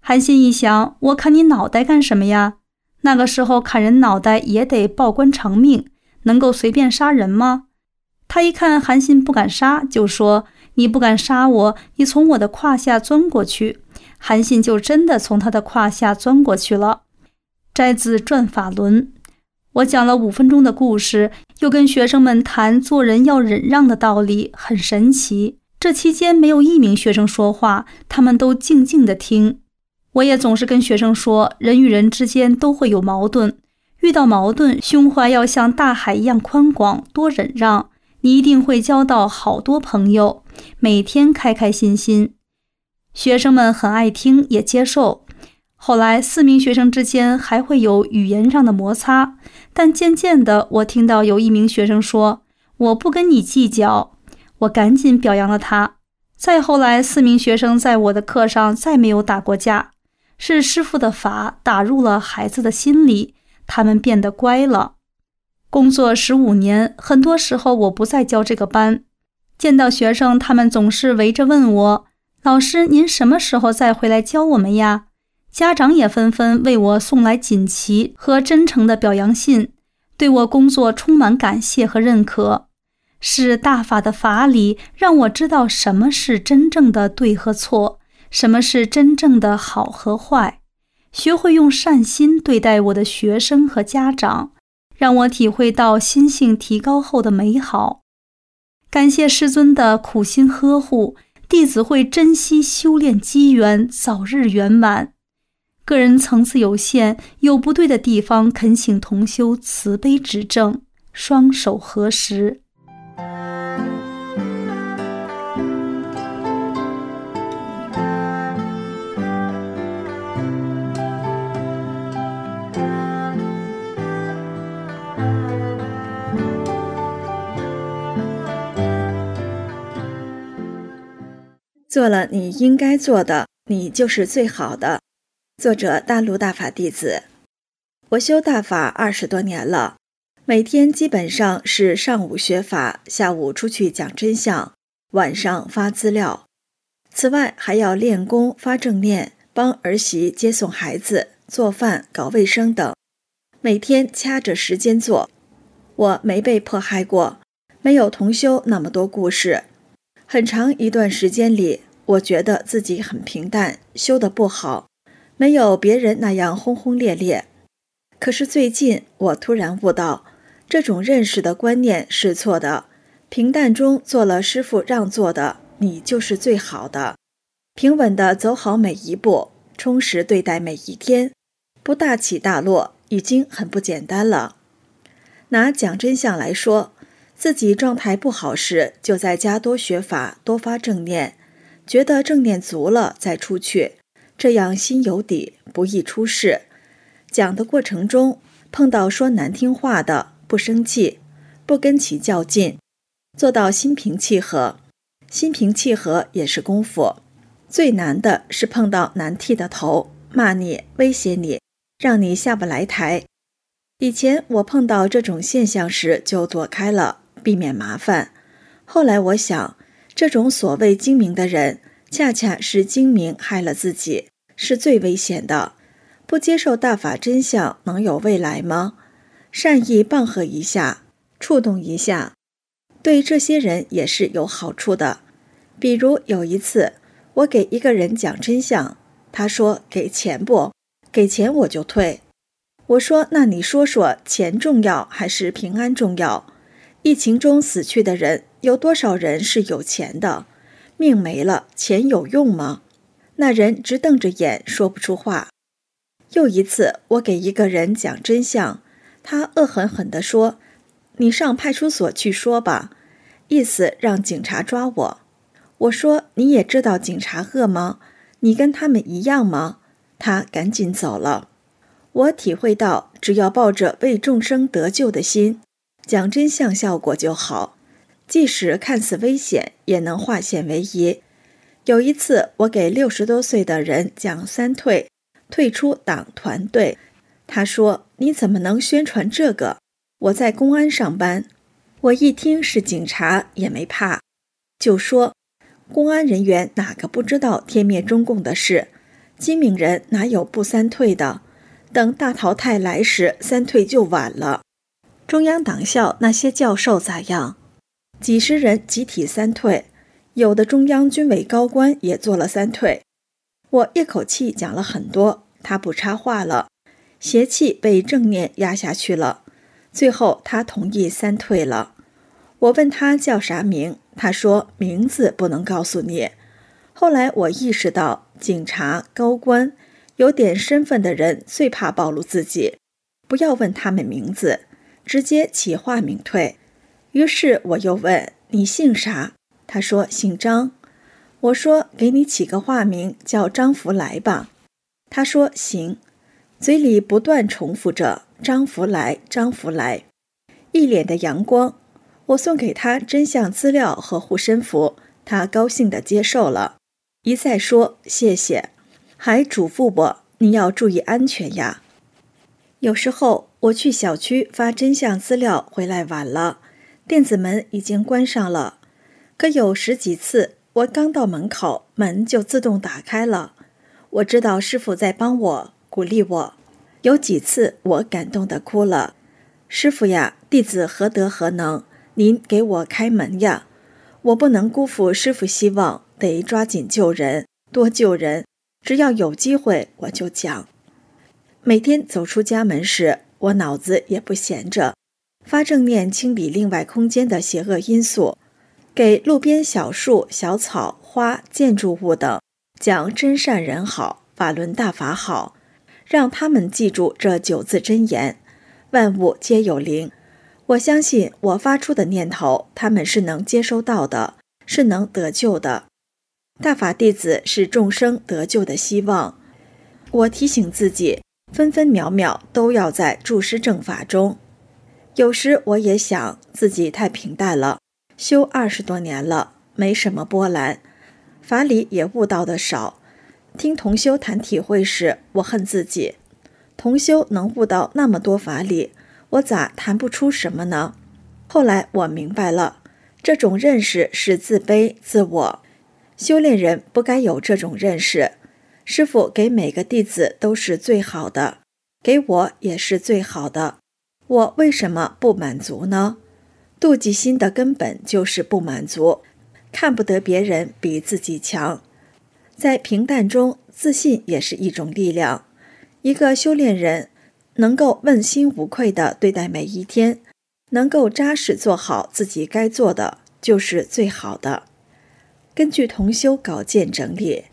韩信一想，我砍你脑袋干什么呀？那个时候砍人脑袋也得报官偿命，能够随便杀人吗？他一看韩信不敢杀，就说：你不敢杀我，你从我的胯下钻过去。韩信就真的从他的胯下钻过去了。摘自《转法轮》。我讲了五分钟的故事，又跟学生们谈做人要忍让的道理，很神奇。这期间没有一名学生说话，他们都静静地听。我也总是跟学生说，人与人之间都会有矛盾，遇到矛盾，胸怀要像大海一样宽广，多忍让，你一定会交到好多朋友，每天开开心心。学生们很爱听，也接受。后来四名学生之间还会有语言上的摩擦，但渐渐的，我听到有一名学生说：我不跟你计较。我赶紧表扬了他。再后来，四名学生在我的课上再没有打过架，是师父的法打入了孩子的心里，他们变得乖了。工作十五年，很多时候我不再教这个班，见到学生，他们总是围着问我：老师，您什么时候再回来教我们呀？家长也纷纷为我送来锦旗和真诚的表扬信，对我工作充满感谢和认可。是大法的法理让我知道什么是真正的对和错，什么是真正的好和坏，学会用善心对待我的学生和家长，让我体会到心性提高后的美好。感谢师尊的苦心呵护，弟子会珍惜修炼机缘，早日圆满。个人层次有限，有不对的地方，恳请同修慈悲指正，双手合十。 做了你应该做的，你就是最好的。作者大陆大法弟子。我修大法二十多年了，每天基本上是上午学法，下午出去讲真相，晚上发资料。此外还要练功、发正念，帮儿媳接送孩子、做饭、搞卫生等，每天掐着时间做。我没被迫害过，没有同修那么多故事。很长一段时间里，我觉得自己很平淡，修得不好，没有别人那样轰轰烈烈。可是最近我突然悟到，这种认识的观念是错的。平淡中做了师父让做的，你就是最好的。平稳地走好每一步，充实对待每一天，不大起大落，已经很不简单了。拿讲真相来说，自己状态不好时，就在家多学法，多发正念，觉得正念足了再出去，这样心有底，不易出事。讲的过程中碰到说难听话的，不生气，不跟其较劲，做到心平气和。心平气和也是功夫，最难的是碰到难剃的头，骂你，威胁你，让你下不来台。以前我碰到这种现象时就躲开了，避免麻烦。后来我想，这种所谓精明的人，恰恰是精明害了自己，是最危险的。不接受大法真相，能有未来吗？善意棒喝一下，触动一下，对这些人也是有好处的。比如有一次，我给一个人讲真相，他说给钱不？给钱我就退。我说那你说说，钱重要还是平安重要？疫情中死去的人，有多少人是有钱的？命没了，钱有用吗？那人直瞪着眼，说不出话。又一次，我给一个人讲真相，他恶狠狠地说：你上派出所去说吧，意思让警察抓我。我说你也知道警察恶吗？你跟他们一样吗？他赶紧走了。我体会到，只要抱着为众生得救的心，讲真相效果就好，即使看似危险，也能化险为夷。有一次，我给六十多岁的人讲三退，退出党团队。他说：你怎么能宣传这个？我在公安上班。我一听是警察，也没怕，就说公安人员哪个不知道天灭中共的事？ 机敏人哪有不三退的？等大淘汰来时，三退就晚了。中央党校那些教授咋样？几十人集体三退，有的中央军委高官也做了三退。我一口气讲了很多，他不插话了，邪气被正念压下去了。最后他同意三退了。我问他叫啥名，他说名字不能告诉你。后来我意识到，警察、高官，有点身份的人最怕暴露自己，不要问他们名字，直接起化名退。于是我又问你姓啥？他说姓张。我说给你起个化名叫张福来吧。他说行，嘴里不断重复着张福来，张福来，一脸的阳光。我送给他真相资料和护身符，他高兴地接受了，一再说谢谢，还嘱咐我你要注意安全呀。有时候我去小区发真相资料回来晚了，电子门已经关上了，可有十几次我刚到门口，门就自动打开了。我知道师父在帮我，鼓励我。有几次我感动地哭了，师父呀，弟子何德何能，您给我开门呀！我不能辜负师父希望，得抓紧救人，多救人。只要有机会我就讲。每天走出家门时，我脑子也不闲着，发正念清理另外空间的邪恶因素，给路边小树、小草、花、建筑物等讲真善人好，法轮大法好，让他们记住这九字真言：万物皆有灵。我相信我发出的念头，他们是能接收到的，是能得救的。大法弟子是众生得救的希望。我提醒自己，分分秒秒都要在注师正法中。有时我也想自己太平淡了，修二十多年了，没什么波澜，法理也悟到的少。听同修谈体会时，我恨自己，同修能悟到那么多法理，我咋谈不出什么呢？后来我明白了，这种认识是自卑自我，修炼人不该有这种认识。师父给每个弟子都是最好的，给我也是最好的，我为什么不满足呢？妒忌心的根本就是不满足，看不得别人比自己强。在平淡中，自信也是一种力量。一个修炼人能够问心无愧地对待每一天，能够扎实做好自己该做的，就是最好的。根据同修稿件整理。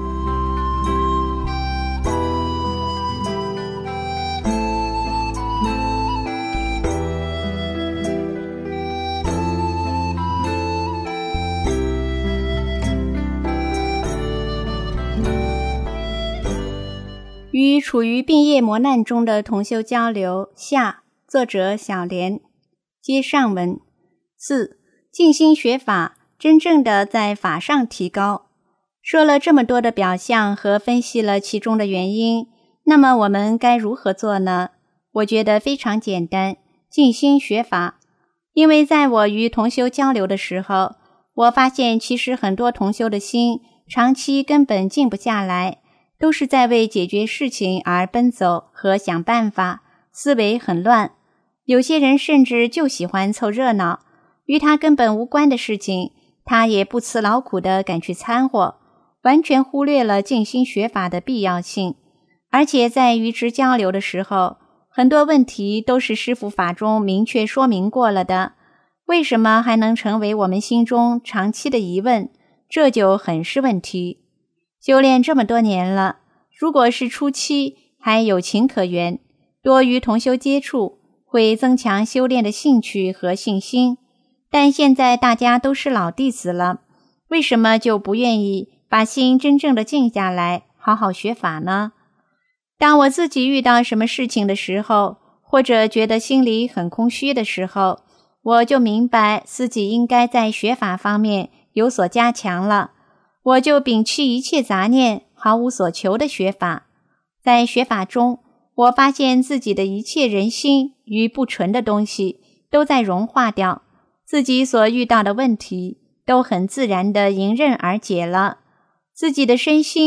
与处于病业磨难中的同修交流下，作者小莲。接上文。四、静心学法，真正的在法上提高。说了这么多的表象和分析了其中的原因，那么我们该如何做呢？我觉得非常简单，静心学法。因为在我与同修交流的时候，我发现其实很多同修的心长期根本静不下来，都是在为解决事情而奔走和想办法，思维很乱。有些人甚至就喜欢凑热闹，与他根本无关的事情，他也不辞劳苦地赶去掺和，完全忽略了静心学法的必要性。而且在与之交流的时候，很多问题都是师父法中明确说明过了的，为什么还能成为我们心中长期的疑问？这就很是问题。修炼这么多年了，如果是初期还有情可原，多与同修接触，会增强修炼的兴趣和信心。但现在大家都是老弟子了，为什么就不愿意把心真正的静下来，好好学法呢？当我自己遇到什么事情的时候，或者觉得心里很空虚的时候，我就明白自己应该在学法方面有所加强了。我就摒弃一切杂念，毫无所求的学法。在学法中，我发现自己的一切人心与不纯的东西都在融化掉，自己所遇到的问题都很自然地迎刃而解了，自己的身心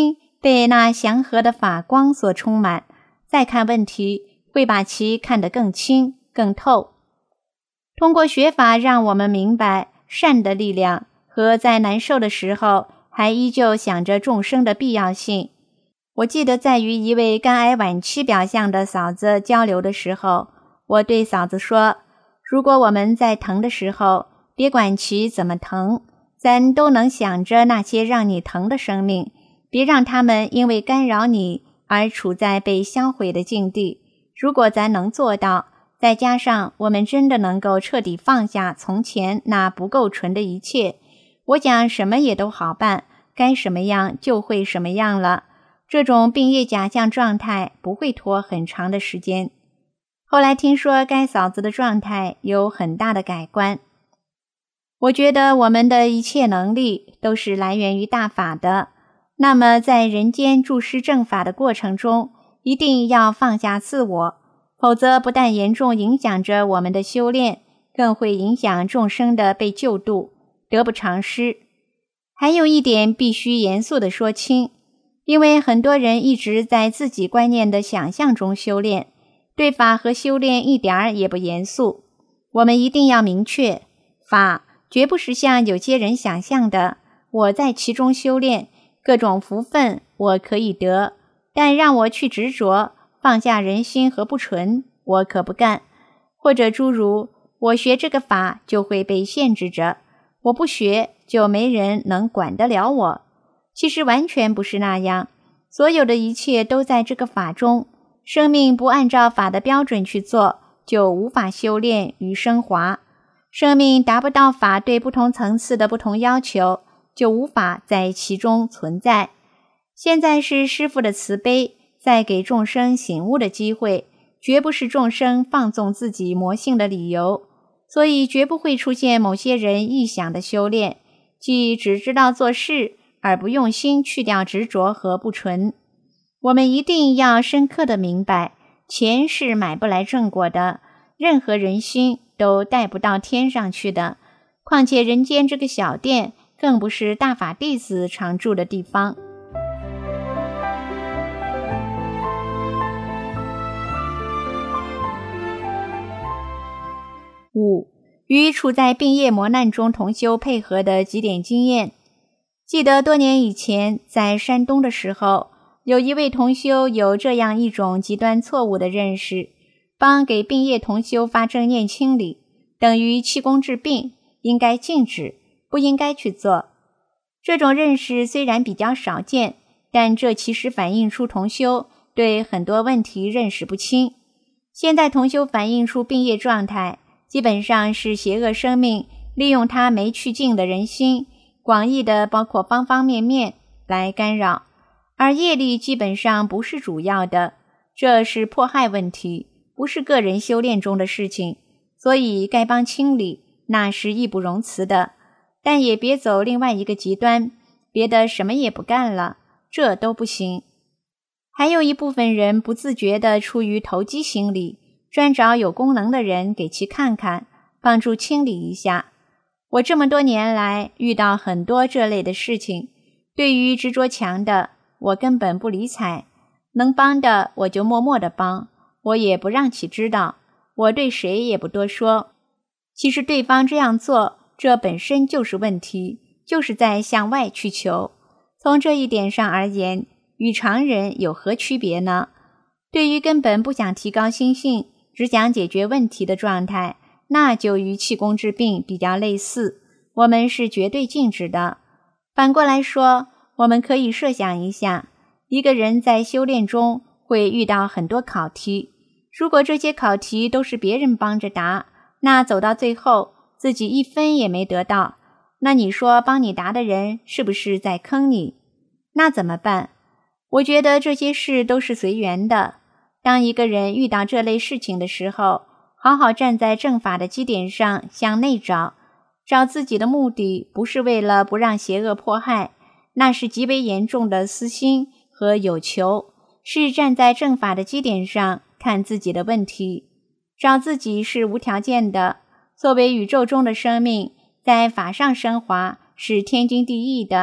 被那祥和的法光所充满，再看问题会把其看得更清更透。通过学法让我们明白善的力量和在难受的时候还依旧想着众生的必要性。我记得在与一位肝癌晚期表象的嫂子交流的时候，我对嫂子说，如果我们在疼的时候别管其怎么疼，咱都能想着那些让你疼的生命，别让他们因为干扰你而处在被销毁的境地。如果咱能做到，再加上我们真的能够彻底放下从前那不够纯的一切，我讲什么也都好办，该什么样就会什么样了。这种病业假象状态不会拖很长的时间。后来听说该嫂子的状态有很大的改观。我觉得我们的一切能力都是来源于大法的，那么在人间注施正法的过程中，一定要放下自我，否则不但严重影响着我们的修炼，更会影响众生的被救度，得不偿失。还有一点必须严肃地说清，因为很多人一直在自己观念的想象中修炼，对法和修炼一点儿也不严肃。我们一定要明确，法绝不是像有些人想象的，我在其中修炼，各种福分我可以得，但让我去执着，放下人心和不纯，我可不干。或者诸如，我学这个法就会被限制着，我不学就没人能管得了我。其实完全不是那样，所有的一切都在这个法中，生命不按照法的标准去做，就无法修炼与升华。生命达不到法对不同层次的不同要求，就无法在其中存在。现在是师父的慈悲，在给众生醒悟的机会，绝不是众生放纵自己魔性的理由，所以绝不会出现某些人臆想的修炼，即只知道做事，而不用心去掉执着和不纯。我们一定要深刻地明白，钱是买不来正果的，任何人心都带不到天上去的，况且人间这个小店更不是大法弟子常住的地方。五、与处在病业磨难中同修配合的几点经验。记得多年以前在山东的时候，有一位同修有这样一种极端错误的认识，帮给病业同修发正念清理，等于气功治病，应该禁止，不应该去做。这种认识虽然比较少见，但这其实反映出同修对很多问题认识不清。现在同修反映出病业状态，基本上是邪恶生命利用他没去净的人心，广义的包括方方面面来干扰，而业力基本上不是主要的，这是迫害问题，不是个人修炼中的事情，所以该帮清理，那是义不容辞的。但也别走另外一个极端，别的什么也不干了，这都不行。还有一部分人不自觉地出于投机心理，专找有功能的人给其看看，帮助清理一下。我这么多年来遇到很多这类的事情，对于执着强的，我根本不理睬，能帮的我就默默地帮，我也不让其知道，我对谁也不多说。其实对方这样做，这本身就是问题，就是在向外去求。从这一点上而言，与常人有何区别呢？对于根本不想提高心性，只想解决问题的状态，那就与气功治病比较类似，我们是绝对禁止的。反过来说，我们可以设想一下，一个人在修炼中会遇到很多考题，如果这些考题都是别人帮着答，那走到最后自己一分也没得到，那你说帮你答的人是不是在坑你？那怎么办？我觉得这些事都是随缘的。当一个人遇到这类事情的时候，好好站在正法的基点上向内找，找自己的目的不是为了不让邪恶迫害，那是极为严重的私心和有求，是站在正法的基点上看自己的问题。找自己是无条件的，作为宇宙中的生命，在法上升华是天经地义的，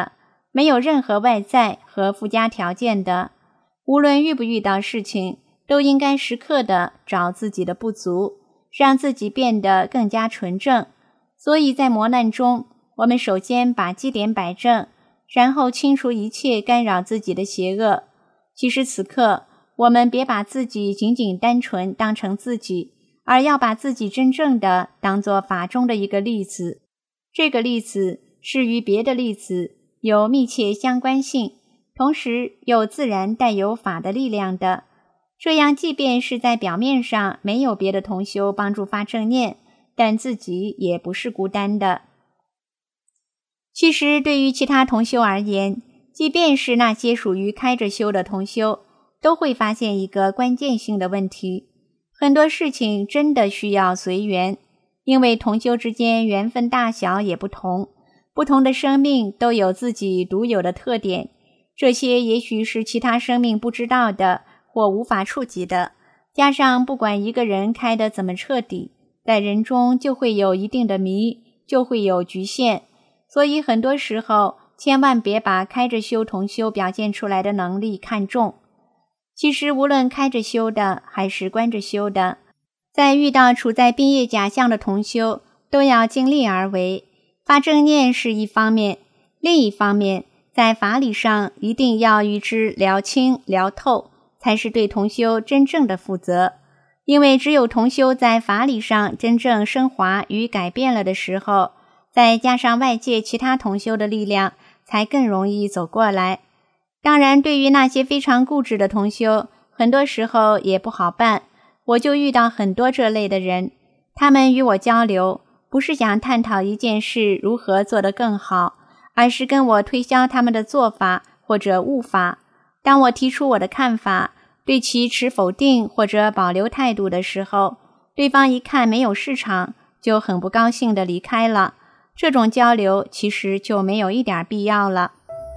没有任何外在和附加条件的。无论遇不遇到事情，都应该时刻地找自己的不足，让自己变得更加纯正。所以在磨难中，我们首先把基点摆正，然后清除一切干扰自己的邪恶。其实此刻，我们别把自己仅仅单纯当成自己，而要把自己真正的当作法中的一个粒子。这个粒子是与别的粒子有密切相关性，同时又自然带有法的力量的。这样即便是在表面上没有别的同修帮助发正念，但自己也不是孤单的。其实对于其他同修而言，即便是那些属于开着修的同修，都会发现一个关键性的问题：很多事情真的需要随缘，因为同修之间缘分大小也不同，不同的生命都有自己独有的特点，这些也许是其他生命不知道的或无法触及的。加上不管一个人开得怎么彻底，在人中就会有一定的迷，就会有局限。所以很多时候千万别把开着修同修表现出来的能力看重。其实无论开着修的还是关着修的，在遇到处在病业假象的同修，都要尽力而为。发正念是一方面，另一方面在法理上一定要与之聊清聊透，才是对同修真正的负责。因为只有同修在法理上真正升华与改变了的时候，再加上外界其他同修的力量，才更容易走过来。当然，对于那些非常固执的同修，很多时候也不好办。我就遇到很多这类的人，他们与我交流，不是想探讨一件事如何做得更好，而是跟我推销他们的做法或者悟法。当我提出我的看法，对其持否定或者保留态度的时候，对方一看没有市场，就很不高兴地离开了。这种交流其实就没有一点必要了。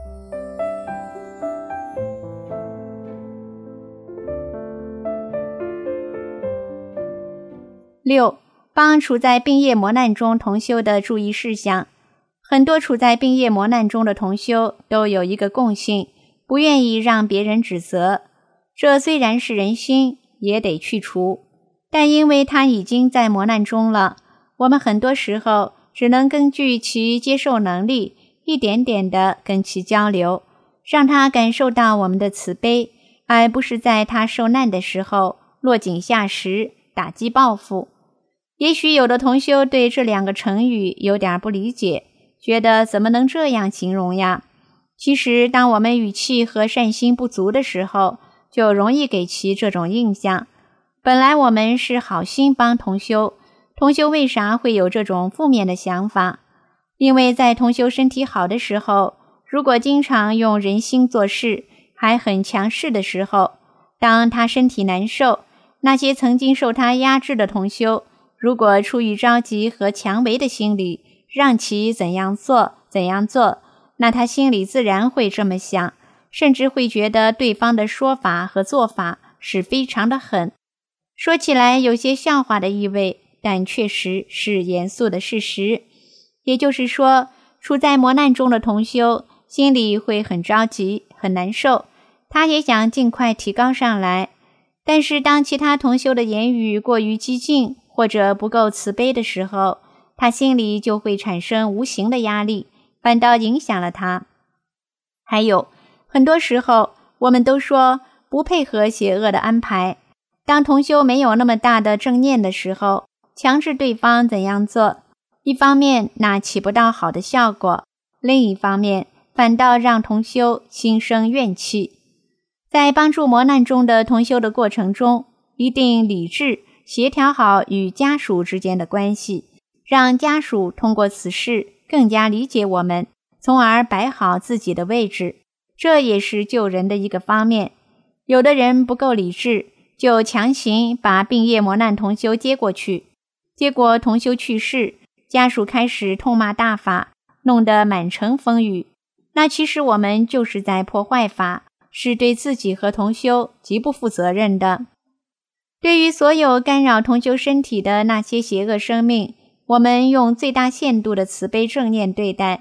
六、帮处在病业磨难中同修的注意事项。很多处在病业磨难中的同修都有一个共性，不愿意让别人指责。这虽然是人心，也得去除，但因为他已经在磨难中了，我们很多时候只能根据其接受能力，一点点地跟其交流，让他感受到我们的慈悲，而不是在他受难的时候落井下石，打击报复。也许有的同修对这两个成语有点不理解，觉得怎么能这样形容呀？其实当我们语气和善心不足的时候，就容易给其这种印象。本来我们是好心帮同修，同修为啥会有这种负面的想法？因为在同修身体好的时候，如果经常用人心做事，还很强势的时候，当他身体难受，那些曾经受他压制的同修，如果出于着急和强为的心理，让其怎样做怎样做，那他心里自然会这么想，甚至会觉得对方的说法和做法是非常的狠。说起来有些笑话的意味，但确实是严肃的事实。也就是说，处在磨难中的同修心里会很着急，很难受，他也想尽快提高上来。但是当其他同修的言语过于激进或者不够慈悲的时候，他心里就会产生无形的压力，反倒影响了他。还有很多时候我们都说不配合邪恶的安排，当同修没有那么大的正念的时候，强制对方怎样做，一方面那起不到好的效果，另一方面反倒让同修心生怨气。在帮助磨难中的同修的过程中，一定理智协调好与家属之间的关系，让家属通过此事更加理解我们，从而摆好自己的位置，这也是救人的一个方面。有的人不够理智，就强行把病业磨难同修接过去，结果同修去世，家属开始痛骂大法，弄得满城风雨。那其实我们就是在破坏法，是对自己和同修极不负责任的。对于所有干扰同修身体的那些邪恶生命，我们用最大限度的慈悲正念对待，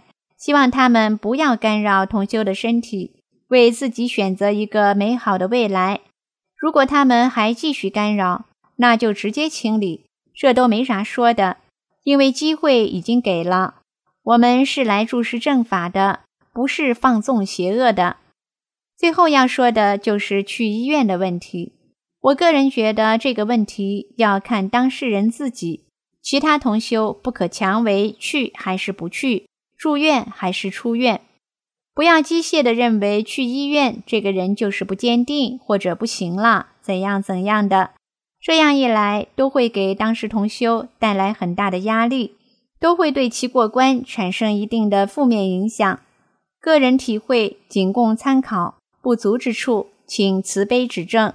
希望他们不要干扰同修的身体，为自己选择一个美好的未来。如果他们还继续干扰，那就直接清理，这都没啥说的，因为机会已经给了。我们是来注释正法的，不是放纵邪恶的。最后要说的就是去医院的问题。我个人觉得这个问题要看当事人自己，其他同修不可强为去还是不去，住院还是出院。不要机械地认为去医院这个人就是不坚定或者不行了，怎样怎样的。这样一来都会给当事同修带来很大的压力，都会对其过关产生一定的负面影响。个人体会仅供参考，不足之处请慈悲指正。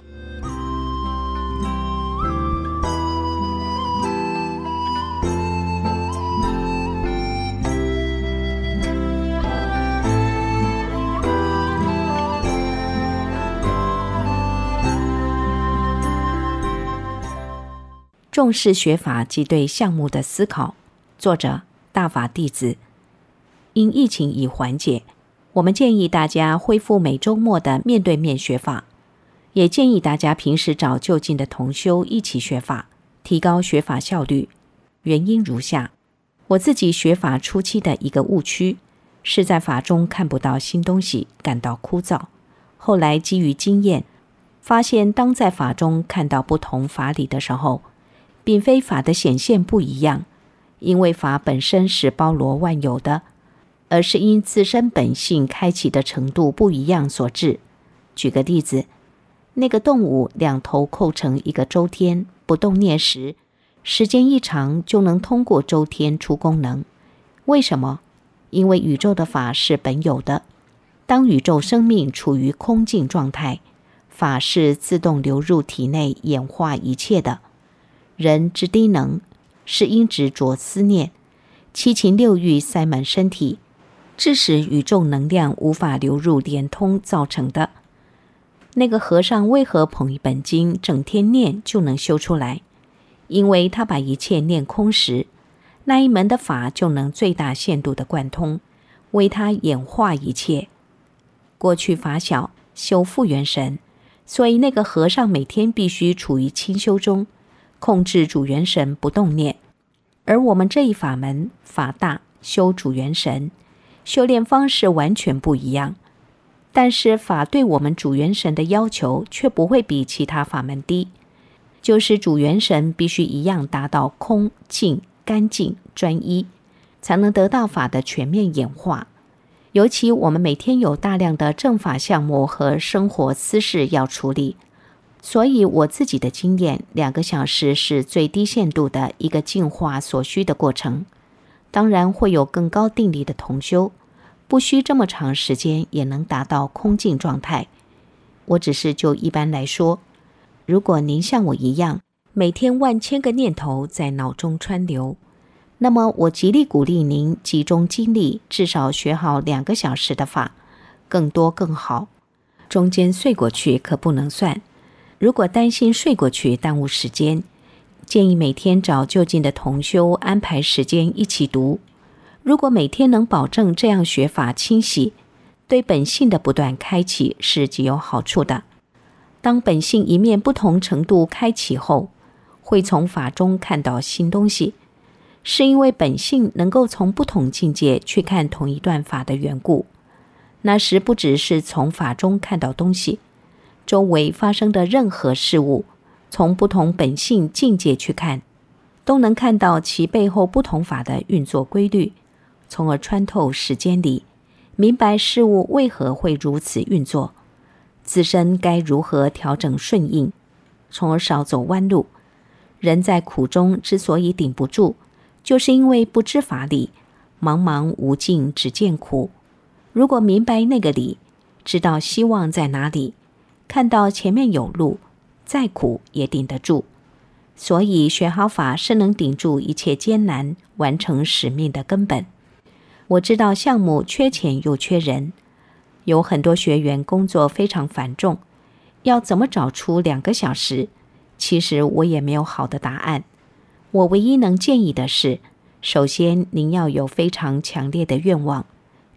重视学法及对项目的思考。作者：大法弟子。因疫情已缓解，我们建议大家恢复每周末的面对面学法，也建议大家平时找就近的同修一起学法，提高学法效率。原因如下：我自己学法初期的一个误区，是在法中看不到新东西，感到枯燥。后来基于经验，发现当在法中看到不同法理的时候，并非法的显现不一样，因为法本身是包罗万有的，而是因自身本性开启的程度不一样所致。举个例子，那个动物两头扣成一个周天，不动念时，时间一长就能通过周天出功能。为什么？因为宇宙的法是本有的，当宇宙生命处于空静状态，法是自动流入体内演化一切的。人之低能，是因执着思念，七情六欲塞满身体，致使宇宙能量无法流入连通造成的。那个和尚为何捧一本经整天念就能修出来？因为他把一切念空时，那一门的法就能最大限度的贯通，为他演化一切。过去法小，修复元神，所以那个和尚每天必须处于清修中，控制主元神不动念。而我们这一法门法大，修主元神，修炼方式完全不一样，但是法对我们主元神的要求却不会比其他法门低，就是主元神必须一样达到空净干净专一，才能得到法的全面演化。尤其我们每天有大量的正法项目和生活私事要处理，所以我自己的经验，两个小时是最低限度的一个净化所需的过程。当然会有更高定力的同修，不需这么长时间也能达到空净状态。我只是就一般来说，如果您像我一样，每天万千个念头在脑中川流，那么我极力鼓励您集中精力，至少学好两个小时的法，更多更好。中间睡过去可不能算。如果担心睡过去耽误时间，建议每天找就近的同修安排时间一起读。如果每天能保证这样学法清晰，对本性的不断开启是极有好处的。当本性一面不同程度开启后，会从法中看到新东西，是因为本性能够从不同境界去看同一段法的缘故。那时不只是从法中看到东西，周围发生的任何事物，从不同本性境界去看，都能看到其背后不同法的运作规律，从而穿透时间里，明白事物为何会如此运作，自身该如何调整顺应，从而少走弯路。人在苦中之所以顶不住，就是因为不知法理，茫茫无尽只见苦。如果明白那个理，知道希望在哪里，看到前面有路，再苦也顶得住。所以学好法是能顶住一切艰难，完成使命的根本。我知道项目缺钱又缺人，有很多学员工作非常繁重，要怎么找出两个小时？其实我也没有好的答案。我唯一能建议的是，首先您要有非常强烈的愿望，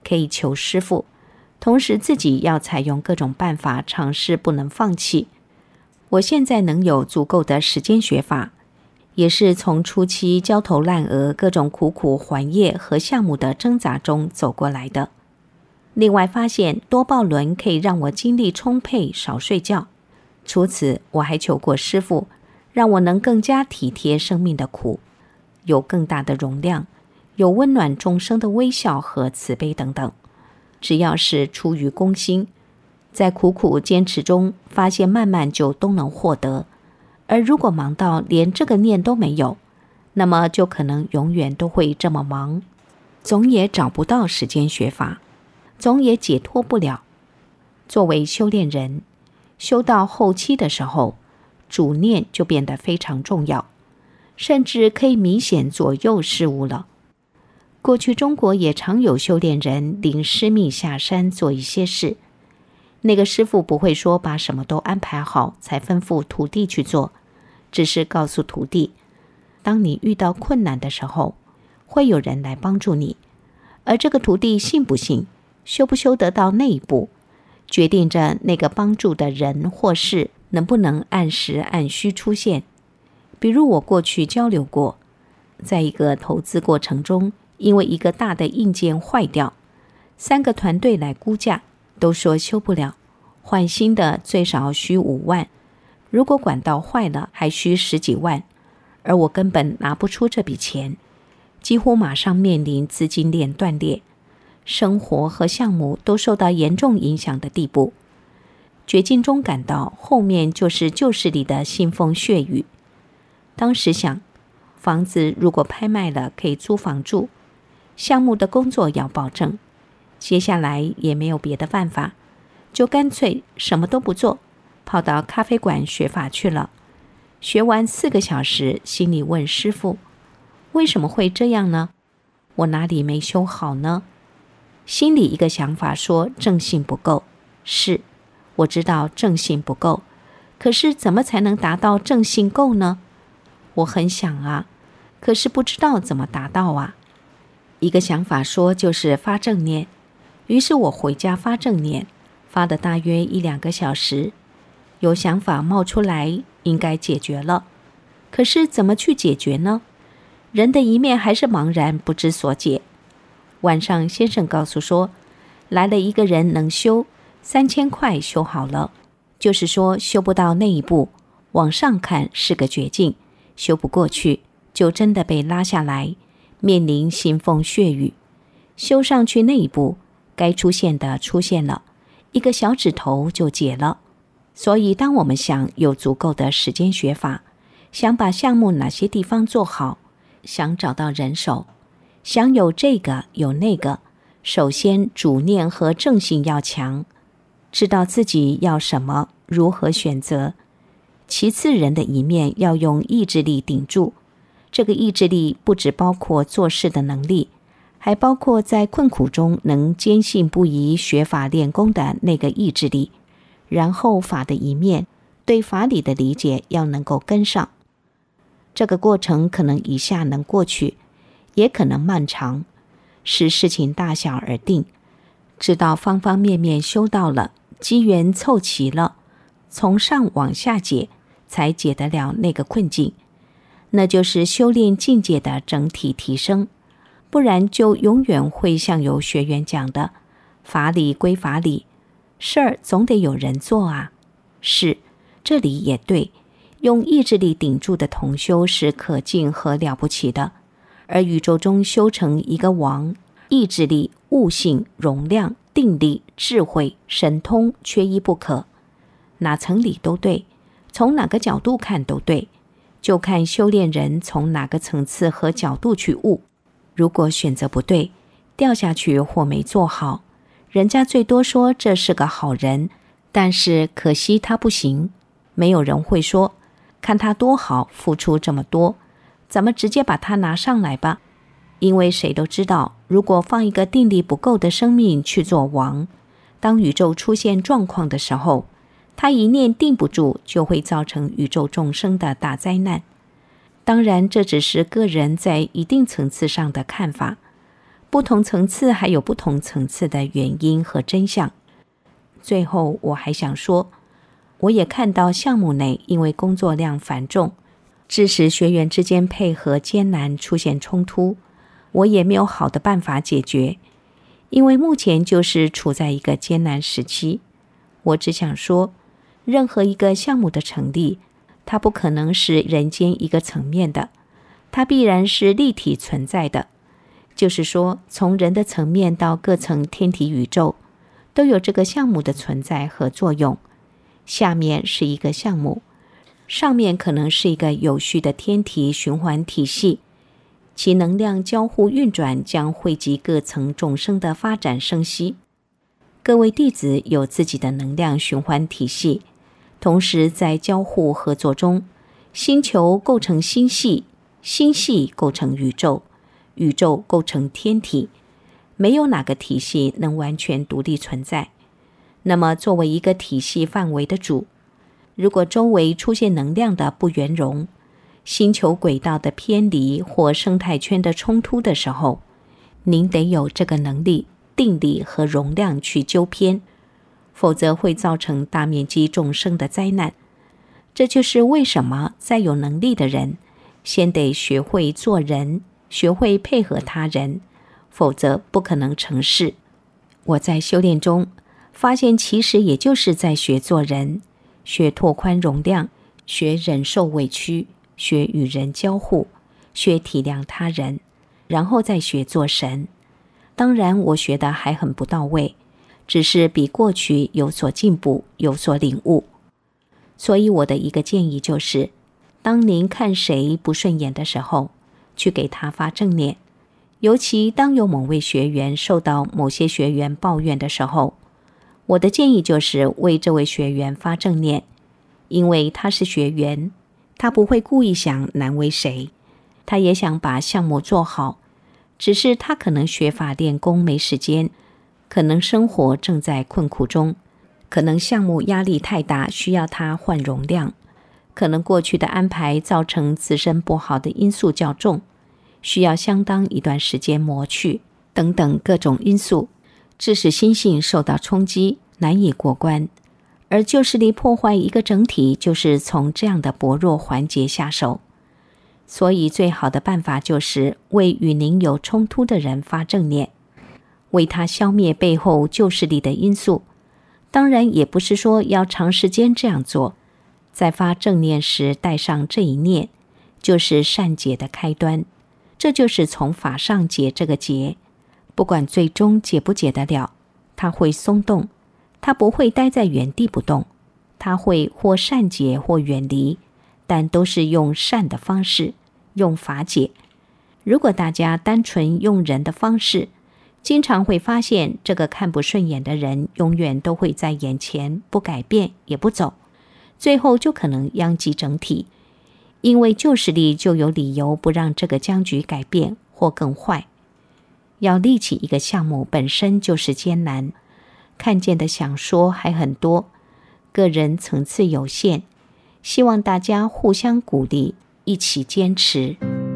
可以求师父，同时自己要采用各种办法尝试，不能放弃。我现在能有足够的时间学法，也是从初期焦头烂额、各种苦苦还业和项目的挣扎中走过来的。另外发现多抱轮可以让我精力充沛，少睡觉。除此，我还求过师父，让我能更加体贴生命的苦，有更大的容量，有温暖众生的微笑和慈悲等等。只要是出于公心，在苦苦坚持中发现慢慢就都能获得。而如果忙到连这个念都没有，那么就可能永远都会这么忙，总也找不到时间学法，总也解脱不了。作为修炼人，修到后期的时候，主念就变得非常重要，甚至可以明显左右事物了。过去中国也常有修炼人领师命下山做一些事，那个师父不会说把什么都安排好才吩咐徒弟去做，只是告诉徒弟，当你遇到困难的时候，会有人来帮助你，而这个徒弟信不信，修不修得到那一步，决定着那个帮助的人或事能不能按时按需出现。比如我过去交流过，在一个投资过程中，因为一个大的硬件坏掉，三个团队来估价，都说修不了，换新的最少需五万，如果管道坏了还需十几万，而我根本拿不出这笔钱，几乎马上面临资金链断裂，生活和项目都受到严重影响的地步。绝境中感到后面就是旧势力的腥风血雨。当时想，房子如果拍卖了可以租房住，项目的工作要保证，接下来也没有别的办法，就干脆什么都不做，跑到咖啡馆学法去了。学完四个小时，心里问师父，为什么会这样呢？我哪里没修好呢？心里一个想法说正信不够，是，我知道正信不够，可是怎么才能达到正信够呢？我很想啊，可是不知道怎么达到啊。一个想法说就是发正念，于是我回家发正念，发了大约一两个小时，有想法冒出来，应该解决了。可是怎么去解决呢？人的一面还是茫然不知所解。晚上先生告诉说，来了一个人能修，三千块修好了，就是说修不到那一步，往上看是个绝境，修不过去，就真的被拉下来，面临腥风血雨。修上去那一步，该出现的出现了，一个小指头就解了。所以当我们想有足够的时间学法，想把项目哪些地方做好，想找到人手，想有这个有那个，首先主念和正信要强，知道自己要什么，如何选择。其次，人的一面要用意志力顶住，这个意志力不只包括做事的能力，还包括在困苦中能坚信不疑学法练功的那个意志力。然后法的一面，对法理的理解要能够跟上。这个过程可能一下能过去，也可能漫长，视事情大小而定。直到方方面面修到了，机缘凑齐了，从上往下解，才解得了那个困境。那就是修炼境界的整体提升，不然就永远会像有学员讲的，法理归法理，事儿总得有人做啊。是，这里也对，用意志力顶住的同修是可敬和了不起的，而宇宙中修成一个王，意志力、悟性、容量、定力、智慧、神通缺一不可，哪层理都对，从哪个角度看都对，就看修炼人从哪个层次和角度去悟。如果选择不对，掉下去或没做好，人家最多说这是个好人，但是可惜他不行。没有人会说，看他多好，付出这么多，咱们直接把他拿上来吧。因为谁都知道，如果放一个定力不够的生命去做王，当宇宙出现状况的时候，他一念定不住，就会造成宇宙众生的大灾难。当然，这只是个人在一定层次上的看法， 不同层次还有不同层次的原因和真相。最后我还想说，我也看到项目内因为工作量繁重，致使学员之间配合艰难，出现冲突，我也没有好的办法解决，因为目前就是处在一个艰难时期。我只想说，任何一个项目的成立，它不可能是人间一个层面的，它必然是立体存在的。就是说，从人的层面到各层天体宇宙，都有这个项目的存在和作用。下面是一个项目，上面可能是一个有序的天体循环体系，其能量交互运转将汇集各层众生的发展生息。各位弟子有自己的能量循环体系，同时在交互合作中，星球构成星系，星系构成宇宙，宇宙构成天体，没有哪个体系能完全独立存在。那么作为一个体系范围的主，如果周围出现能量的不圆融，星球轨道的偏离或生态圈的冲突的时候，您得有这个能力、定力和容量去纠偏，否则会造成大面积众生的灾难。这就是为什么再有能力的人，先得学会做人，学会配合他人，否则不可能成事。我在修炼中发现，其实也就是在学做人，学拓宽容量，学忍受委屈，学与人交互，学体谅他人，然后再学做神。当然我学的还很不到位，只是比过去有所进步，有所领悟。所以我的一个建议就是，当您看谁不顺眼的时候，去给他发正念。尤其当有某位学员受到某些学员抱怨的时候，我的建议就是为这位学员发正念，因为他是学员，他不会故意想难为谁，他也想把项目做好，只是他可能学法练功没时间，可能生活正在困苦中，可能项目压力太大，需要他换容量，可能过去的安排造成自身不好的因素较重，需要相当一段时间磨去，等等各种因素，致使心性受到冲击，难以过关。而旧势力破坏一个整体，就是从这样的薄弱环节下手。所以最好的办法就是为与您有冲突的人发正念，为他消灭背后旧势力的因素。当然也不是说要长时间这样做，在发正念时带上这一念，就是善解的开端。这就是从法上解这个结，不管最终解不解得了，它会松动，它不会待在原地不动，它会或善解或远离，但都是用善的方式，用法解。如果大家单纯用人的方式，经常会发现这个看不顺眼的人永远都会在眼前，不改变也不走，最后就可能殃及整体。因为旧势力就有理由不让这个僵局改变或更坏。要立起一个项目本身就是艰难，看见的想说还很多，个人层次有限，希望大家互相鼓励，一起坚持。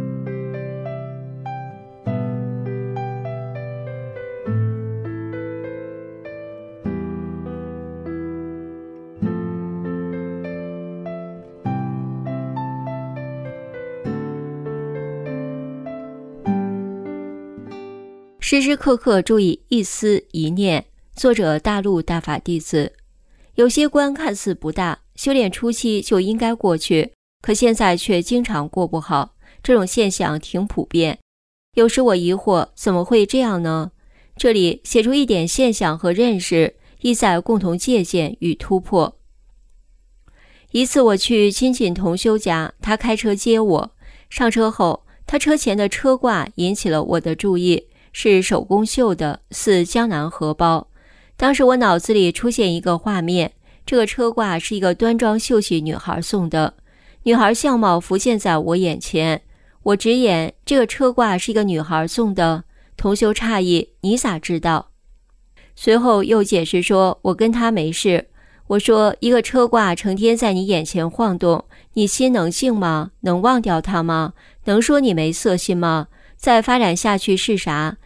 时时刻刻注意一思一念。作者大陆大法弟子。有些关看似不大，修炼初期就应该过去，可现在却经常过不好，这种现象挺普遍。有时我疑惑，怎么会这样呢？这里写出一点现象和认识，意在共同借鉴与突破。一次我去亲戚同修家，他开车接我，上车后，他车前的车挂引起了我的注意，是手工绣的，似江南荷包。当时我脑子里出现一个画面，这个车挂是一个端庄秀气女孩送的，女孩相貌浮现在我眼前。我直言，这个车挂是一个女孩送的。同修诧异，你咋知道？随后又解释说，我跟她没事。我说，一个车挂成天在你眼前晃动，你心能静吗？能忘掉它吗？能说你没色心吗？再发展下去是啥？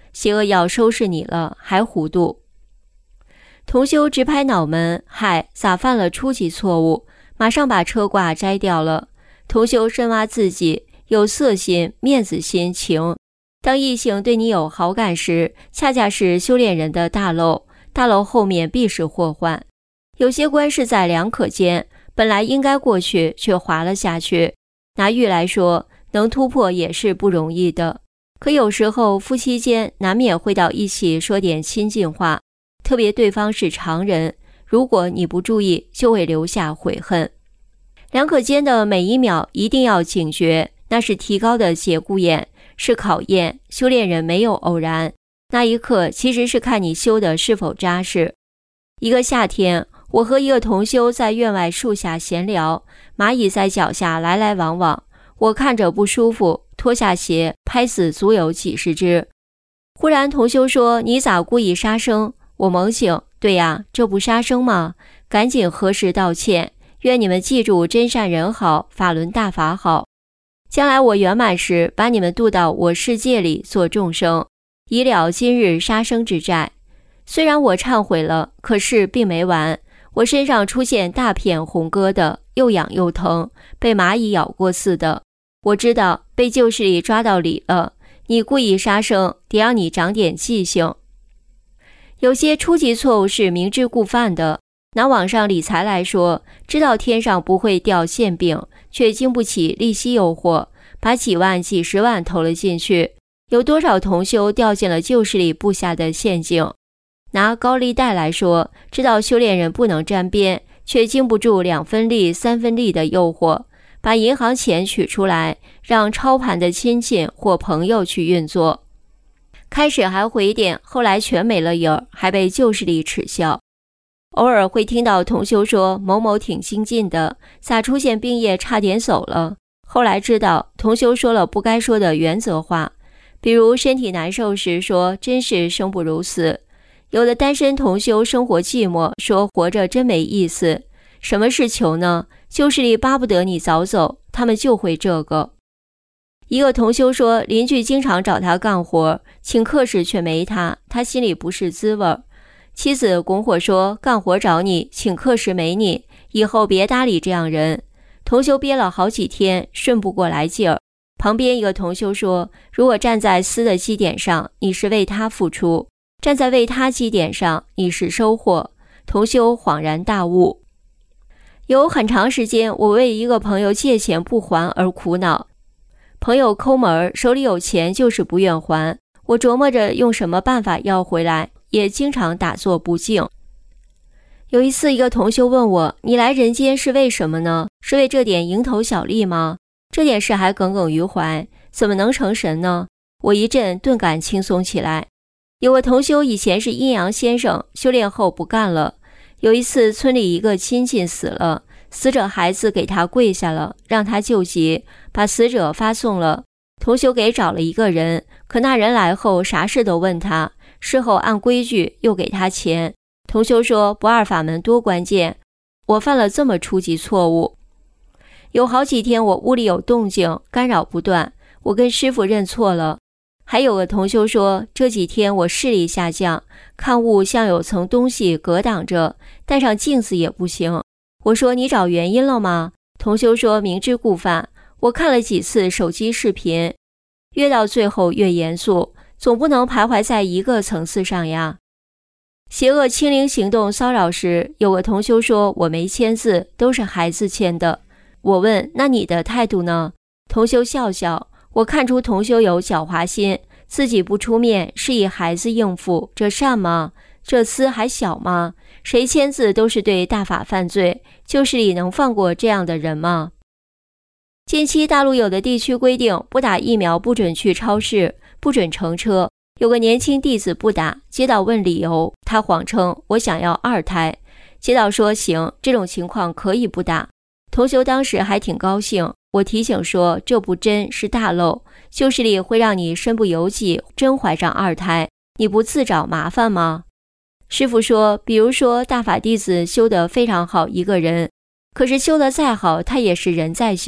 邪恶要收拾你了，还糊涂。同修直拍脑门，嗨，咋犯了初级错误，马上把车挂摘掉了。同修深挖自己，有色心、面子心、情。当异性对你有好感时，恰恰是修炼人的大漏，大漏后面必是祸患。有些关是在两可间，本来应该过去，却滑了下去。拿玉来说，能突破也是不容易的。可有时候夫妻间难免会到一起说点亲近话，特别对方是常人，如果你不注意，就会留下悔恨。两可间的每一秒一定要警觉，那是提高的节骨眼，是考验。修炼人没有偶然，那一刻其实是看你修的是否扎实。一个夏天，我和一个同修在院外树下闲聊，蚂蚁在脚下来来往往，我看着不舒服，脱下鞋拍死足有几十只。忽然同修说，你咋故意杀生？我猛醒，对呀，这不杀生吗？赶紧合十道歉，愿你们记住真善人好，法轮大法好。将来我圆满时，把你们渡到我世界里做众生，以了今日杀生之债。虽然我忏悔了，可是并没完，我身上出现大片红疙瘩，又痒又疼，被蚂蚁咬过似的。我知道被旧势力抓到理了，你故意杀生，得让你长点记性。有些初级错误是明知故犯的，拿网上理财来说，知道天上不会掉馅饼，却经不起利息诱惑，把几万几十万投了进去。有多少同修掉进了旧势力布下的陷阱？拿高利贷来说，知道修炼人不能沾边，却经不住两分利三分利的诱惑，把银行钱取出来，让操盘的亲戚或朋友去运作。开始还回点，后来全没了影儿，还被旧势力耻笑。偶尔会听到同修说某某挺精进的，咋出现病业差点走了？后来知道同修说了不该说的原则话，比如身体难受时说真是生不如死。有的单身同修生活寂寞，说活着真没意思。什么是求呢？旧势力巴不得你早走，他们就会这个。一个同修说，邻居经常找他干活，请客时却没他，他心里不是滋味。妻子拱火说，干活找你，请客时没你，以后别搭理这样人。同修憋了好几天，顺不过来劲儿。旁边一个同修说，如果站在私的基点上，你是为他付出；站在为他基点上，你是收获。同修恍然大悟。有很长时间，我为一个朋友借钱不还而苦恼。朋友抠门，手里有钱就是不愿还，我琢磨着用什么办法要回来，也经常打坐不静。有一次，一个同修问我，你来人间是为什么呢？是为这点蝇头小利吗？这件事还耿耿于怀，怎么能成神呢？我一震，顿感轻松起来。有个同修以前是阴阳先生，修炼后不干了。有一次，村里一个亲戚死了，死者孩子给他跪下了，让他救急，把死者发送了。同修给找了一个人，可那人来后啥事都问他，事后按规矩又给他钱。同修说，不二法门多关键，我犯了这么初级错误。有好几天我屋里有动静，干扰不断，我跟师父认错了。还有个同修说，这几天我视力下降，看物像有层东西隔挡着，戴上镜子也不行。我说，你找原因了吗？同修说，明知故犯。我看了几次手机视频，越到最后越严肃，总不能徘徊在一个层次上呀。邪恶清零行动骚扰时，有个同修说，我没签字，都是孩子签的。我问，那你的态度呢？同修笑笑，我看出同修有狡猾心，自己不出面，是以孩子应付，这善吗？这厮还小吗？谁签字都是对大法犯罪，旧势力能放过这样的人吗？近期大陆有的地区规定，不打疫苗不准去超市，不准乘车。有个年轻弟子不打，街道问理由，他谎称我想要二胎。街道说行，这种情况可以不打。同修当时还挺高兴，我提醒说这不真是大漏，旧势力会让你身不由己，真怀上二胎，你不自找麻烦吗？师父说，比如说大法弟子修得非常好一个人，可是修得再好，他也是人在修，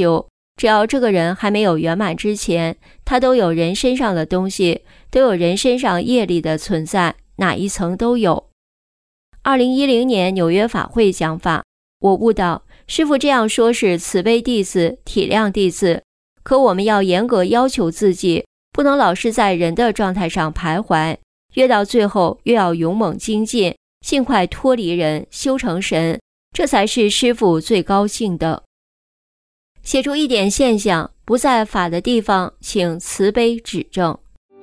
只要这个人还没有圆满之前，他都有人身上的东西，都有人身上业力的存在，哪一层都有。二零一零年纽约法会讲法，我悟到师父这样说是慈悲弟子、体谅弟子，可我们要严格要求自己，不能老是在人的状态上徘徊，越到最后越要勇猛精进，尽快脱离人，修成神，这才是师父最高兴的。写出一点现象，不在法的地方，请慈悲指正。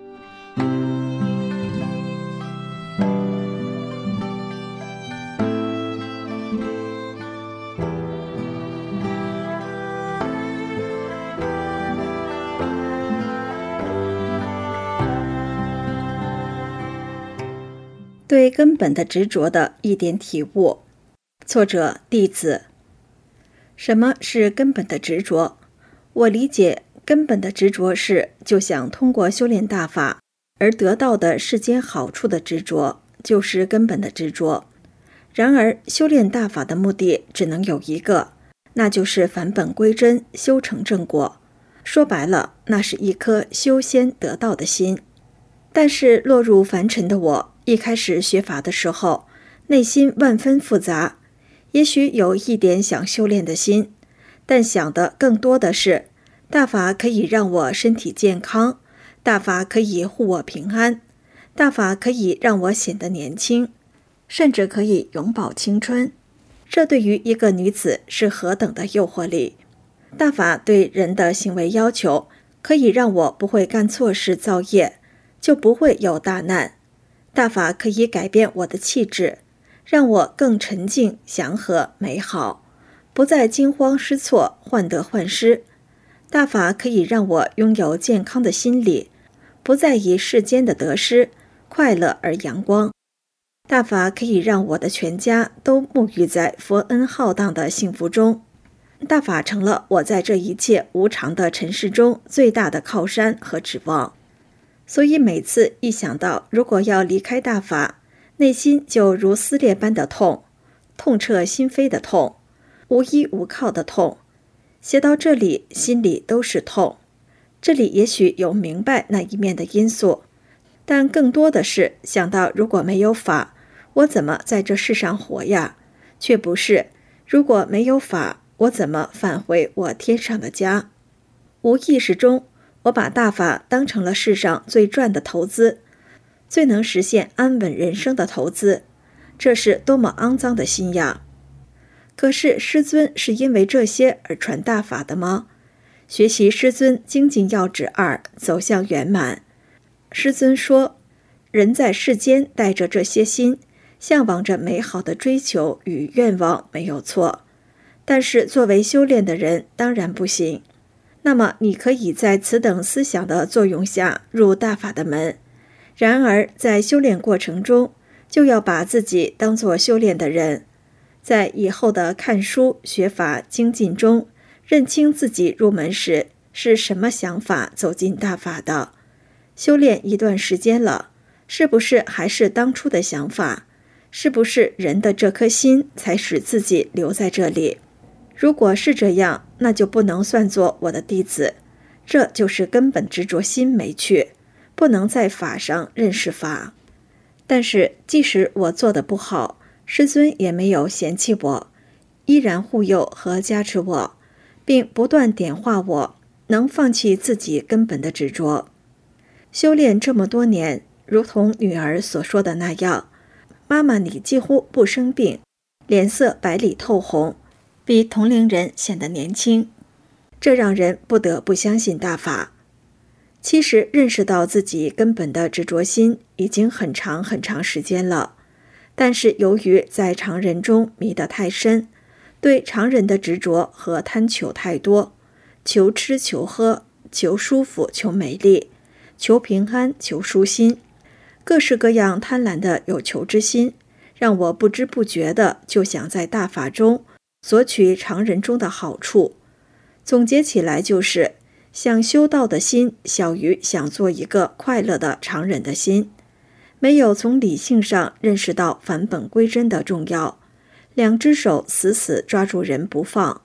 对根本的执着的一点体悟。作者弟子。什么是根本的执着？我理解根本的执着是就想通过修炼大法而得到的世间好处的执着，就是根本的执着。然而修炼大法的目的只能有一个，那就是返本归真，修成正果。说白了，那是一颗修仙得道的心。但是落入凡尘的我，一开始学法的时候，内心万分复杂，也许有一点想修炼的心，但想的更多的是大法可以让我身体健康，大法可以护我平安，大法可以让我显得年轻，甚至可以永葆青春。这对于一个女子是何等的诱惑力。大法对人的行为要求可以让我不会干错事造业，就不会有大难。大法可以改变我的气质，让我更沉静、祥和、美好，不再惊慌失措、患得患失。大法可以让我拥有健康的心理，不再以世间的得失快乐而阳光。大法可以让我的全家都沐浴在佛恩浩荡的幸福中。大法成了我在这一切无常的尘世中最大的靠山和指望。所以每次一想到如果要离开大法，内心就如撕裂般的痛，痛彻心扉的痛，无依无靠的痛。写到这里，心里都是痛。这里也许有明白那一面的因素，但更多的是想到如果没有法，我怎么在这世上活呀？却不是如果没有法，我怎么返回我天上的家？无意识中，我把大法当成了世上最赚的投资，最能实现安稳人生的投资。这是多么肮脏的心呀！可是师尊是因为这些而传大法的吗？学习师尊精进要旨二，走向圆满。师尊说，人在世间带着这些心，向往着美好的追求与愿望，没有错。但是作为修炼的人当然不行。那么你可以在此等思想的作用下入大法的门，然而在修炼过程中就要把自己当作修炼的人，在以后的看书学法精进中认清自己入门时是什么想法走进大法的。修炼一段时间了，是不是还是当初的想法？是不是人的这颗心才使自己留在这里？如果是这样，那就不能算作我的弟子，这就是根本执着心没去，不能在法上认识法。但是即使我做得不好，师尊也没有嫌弃我，依然护佑和加持我，并不断点化我能放弃自己根本的执着。修炼这么多年，如同女儿所说的那样，妈妈你几乎不生病，脸色白里透红，比同龄人显得年轻，这让人不得不相信大法。其实认识到自己根本的执着心已经很长很长时间了，但是由于在常人中迷得太深，对常人的执着和贪求太多，求吃求喝，求舒服求美丽，求平安求舒心，各式各样贪婪的有求之心，让我不知不觉的就想在大法中索取常人中的好处。总结起来就是，想修道的心小于想做一个快乐的常人的心，没有从理性上认识到返本归真的重要，两只手死死抓住人不放，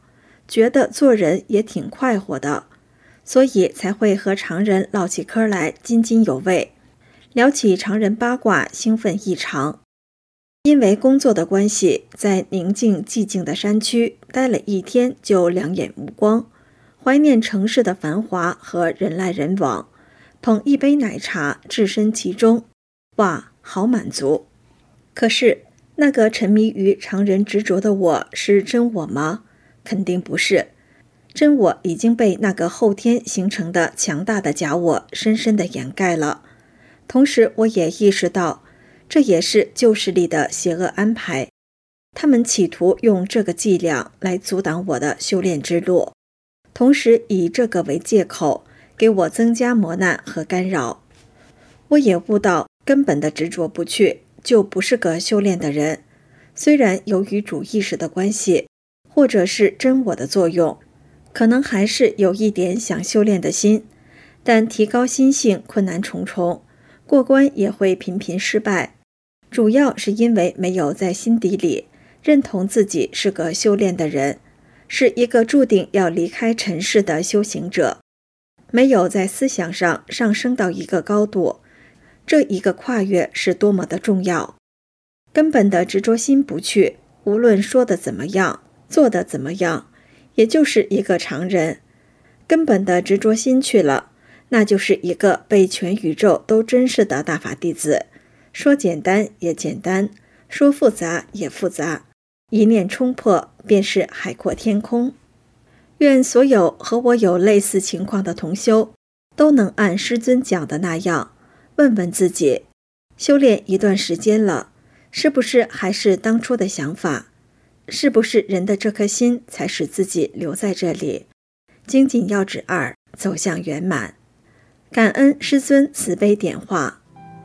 觉得做人也挺快活的，所以才会和常人唠起嗑来津津有味，聊起常人八卦兴奋异常。因为工作的关系，在宁静寂静的山区待了一天就两眼无光，怀念城市的繁华和人来人往，捧一杯奶茶置身其中，哇，好满足。可是那个沉迷于常人执着的我是真我吗？肯定不是，真我已经被那个后天形成的强大的假我深深地掩盖了。同时我也意识到，这也是旧势力的邪恶安排，他们企图用这个伎俩来阻挡我的修炼之路，同时以这个为借口给我增加磨难和干扰。我也悟到，根本的执着不去就不是个修炼的人。虽然由于主意识的关系，或者是真我的作用，可能还是有一点想修炼的心，但提高心性困难重重，过关也会频频失败，主要是因为没有在心底里认同自己是个修炼的人，是一个注定要离开尘世的修行者，没有在思想上上升到一个高度，这一个跨越是多么的重要。根本的执着心不去，无论说的怎么样，做的怎么样，也就是一个常人。根本的执着心去了，那就是一个被全宇宙都珍视的大法弟子。说简单也简单，说复杂也复杂，一念冲破便是海阔天空。愿所有和我有类似情况的同修都能按师尊讲的那样，问问自己，修炼一段时间了，是不是还是当初的想法？是不是人的这颗心才使自己留在这里？精进要旨二，走向圆满。感恩师尊慈悲点化。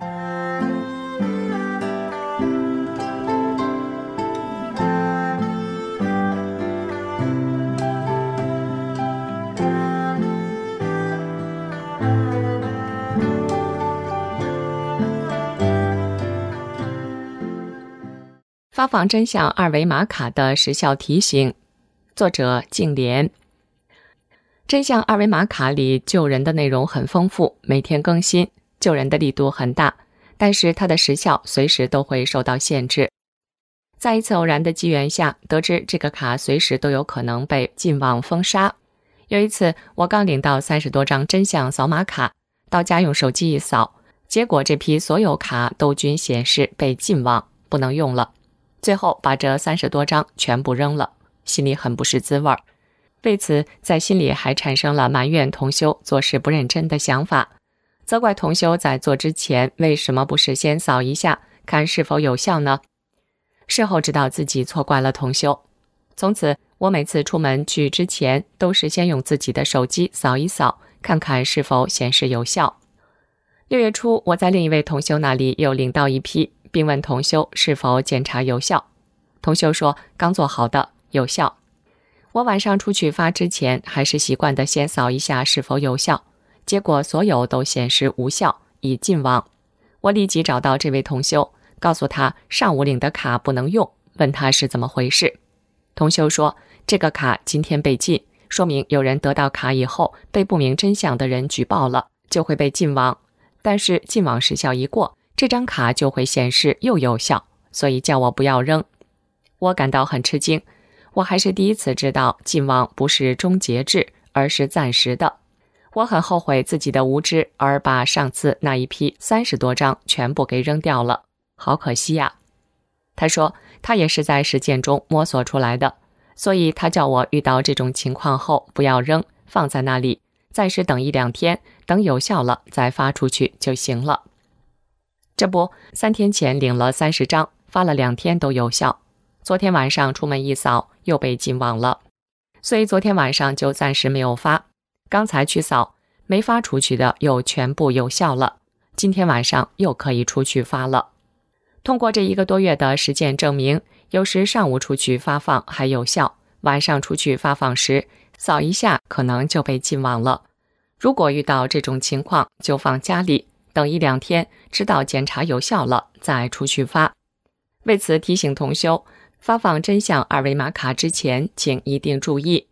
发放真相二维码卡的时效提醒，作者静莲。真相二维码卡里救人的内容很丰富，每天更新，救人的力度很大，但是它的时效随时都会受到限制。在一次偶然的机缘下，得知这个卡随时都有可能被禁网封杀。有一次，我刚领到三十多张真相扫码卡，到家用手机一扫，结果这批所有卡都均显示被禁网，不能用了。最后把这三十多张全部扔了，心里很不是滋味儿。为此，在心里还产生了埋怨同修做事不认真的想法，责怪同修在做之前为什么不事先扫一下，看是否有效呢？事后知道自己错怪了同修。从此，我每次出门去之前，都是先用自己的手机扫一扫，看看是否显示有效。六月初，我在另一位同修那里又领到一批，并问同修是否检查有效。同修说刚做好的，有效。我晚上出去发之前，还是习惯的先扫一下是否有效，结果所有都显示无效，已禁网。我立即找到这位同修，告诉他上午领的卡不能用，问他是怎么回事。同修说这个卡今天被禁，说明有人得到卡以后被不明真相的人举报了，就会被禁网，但是禁网时效一过，这张卡就会显示又有效，所以叫我不要扔。我感到很吃惊，我还是第一次知道禁网不是终结制，而是暂时的。我很后悔自己的无知，而把上次那一批三十多张全部给扔掉了，好可惜呀。他说他也是在实践中摸索出来的，所以他叫我遇到这种情况后不要扔，放在那里，暂时等一两天，等有效了再发出去就行了。这不，三天前领了三十张，发了两天都有效。昨天晚上出门一扫，又被禁网了，所以昨天晚上就暂时没有发。刚才去扫，没发出去的又全部有效了，今天晚上又可以出去发了。通过这一个多月的实践证明，有时上午出去发放还有效，晚上出去发放时，扫一下可能就被禁网了。如果遇到这种情况，就放家里，等一两天，直到检查有效了，再出去发。为此提醒同修，发放真相二维码卡之前，请一定注意：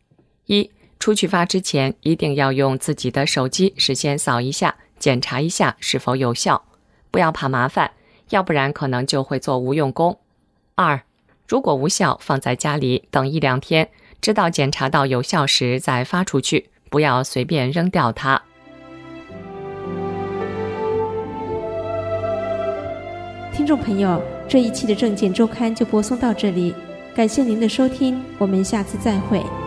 一、出去发之前一定要用自己的手机事先扫一下，检查一下是否有效，不要怕麻烦，要不然可能就会做无用功。二、如果无效，放在家里等一两天，直到检查到有效时再发出去，不要随便扔掉它。 听众朋友，这一期的证件周刊就播送到这里，感谢您的收听，我们下次再会。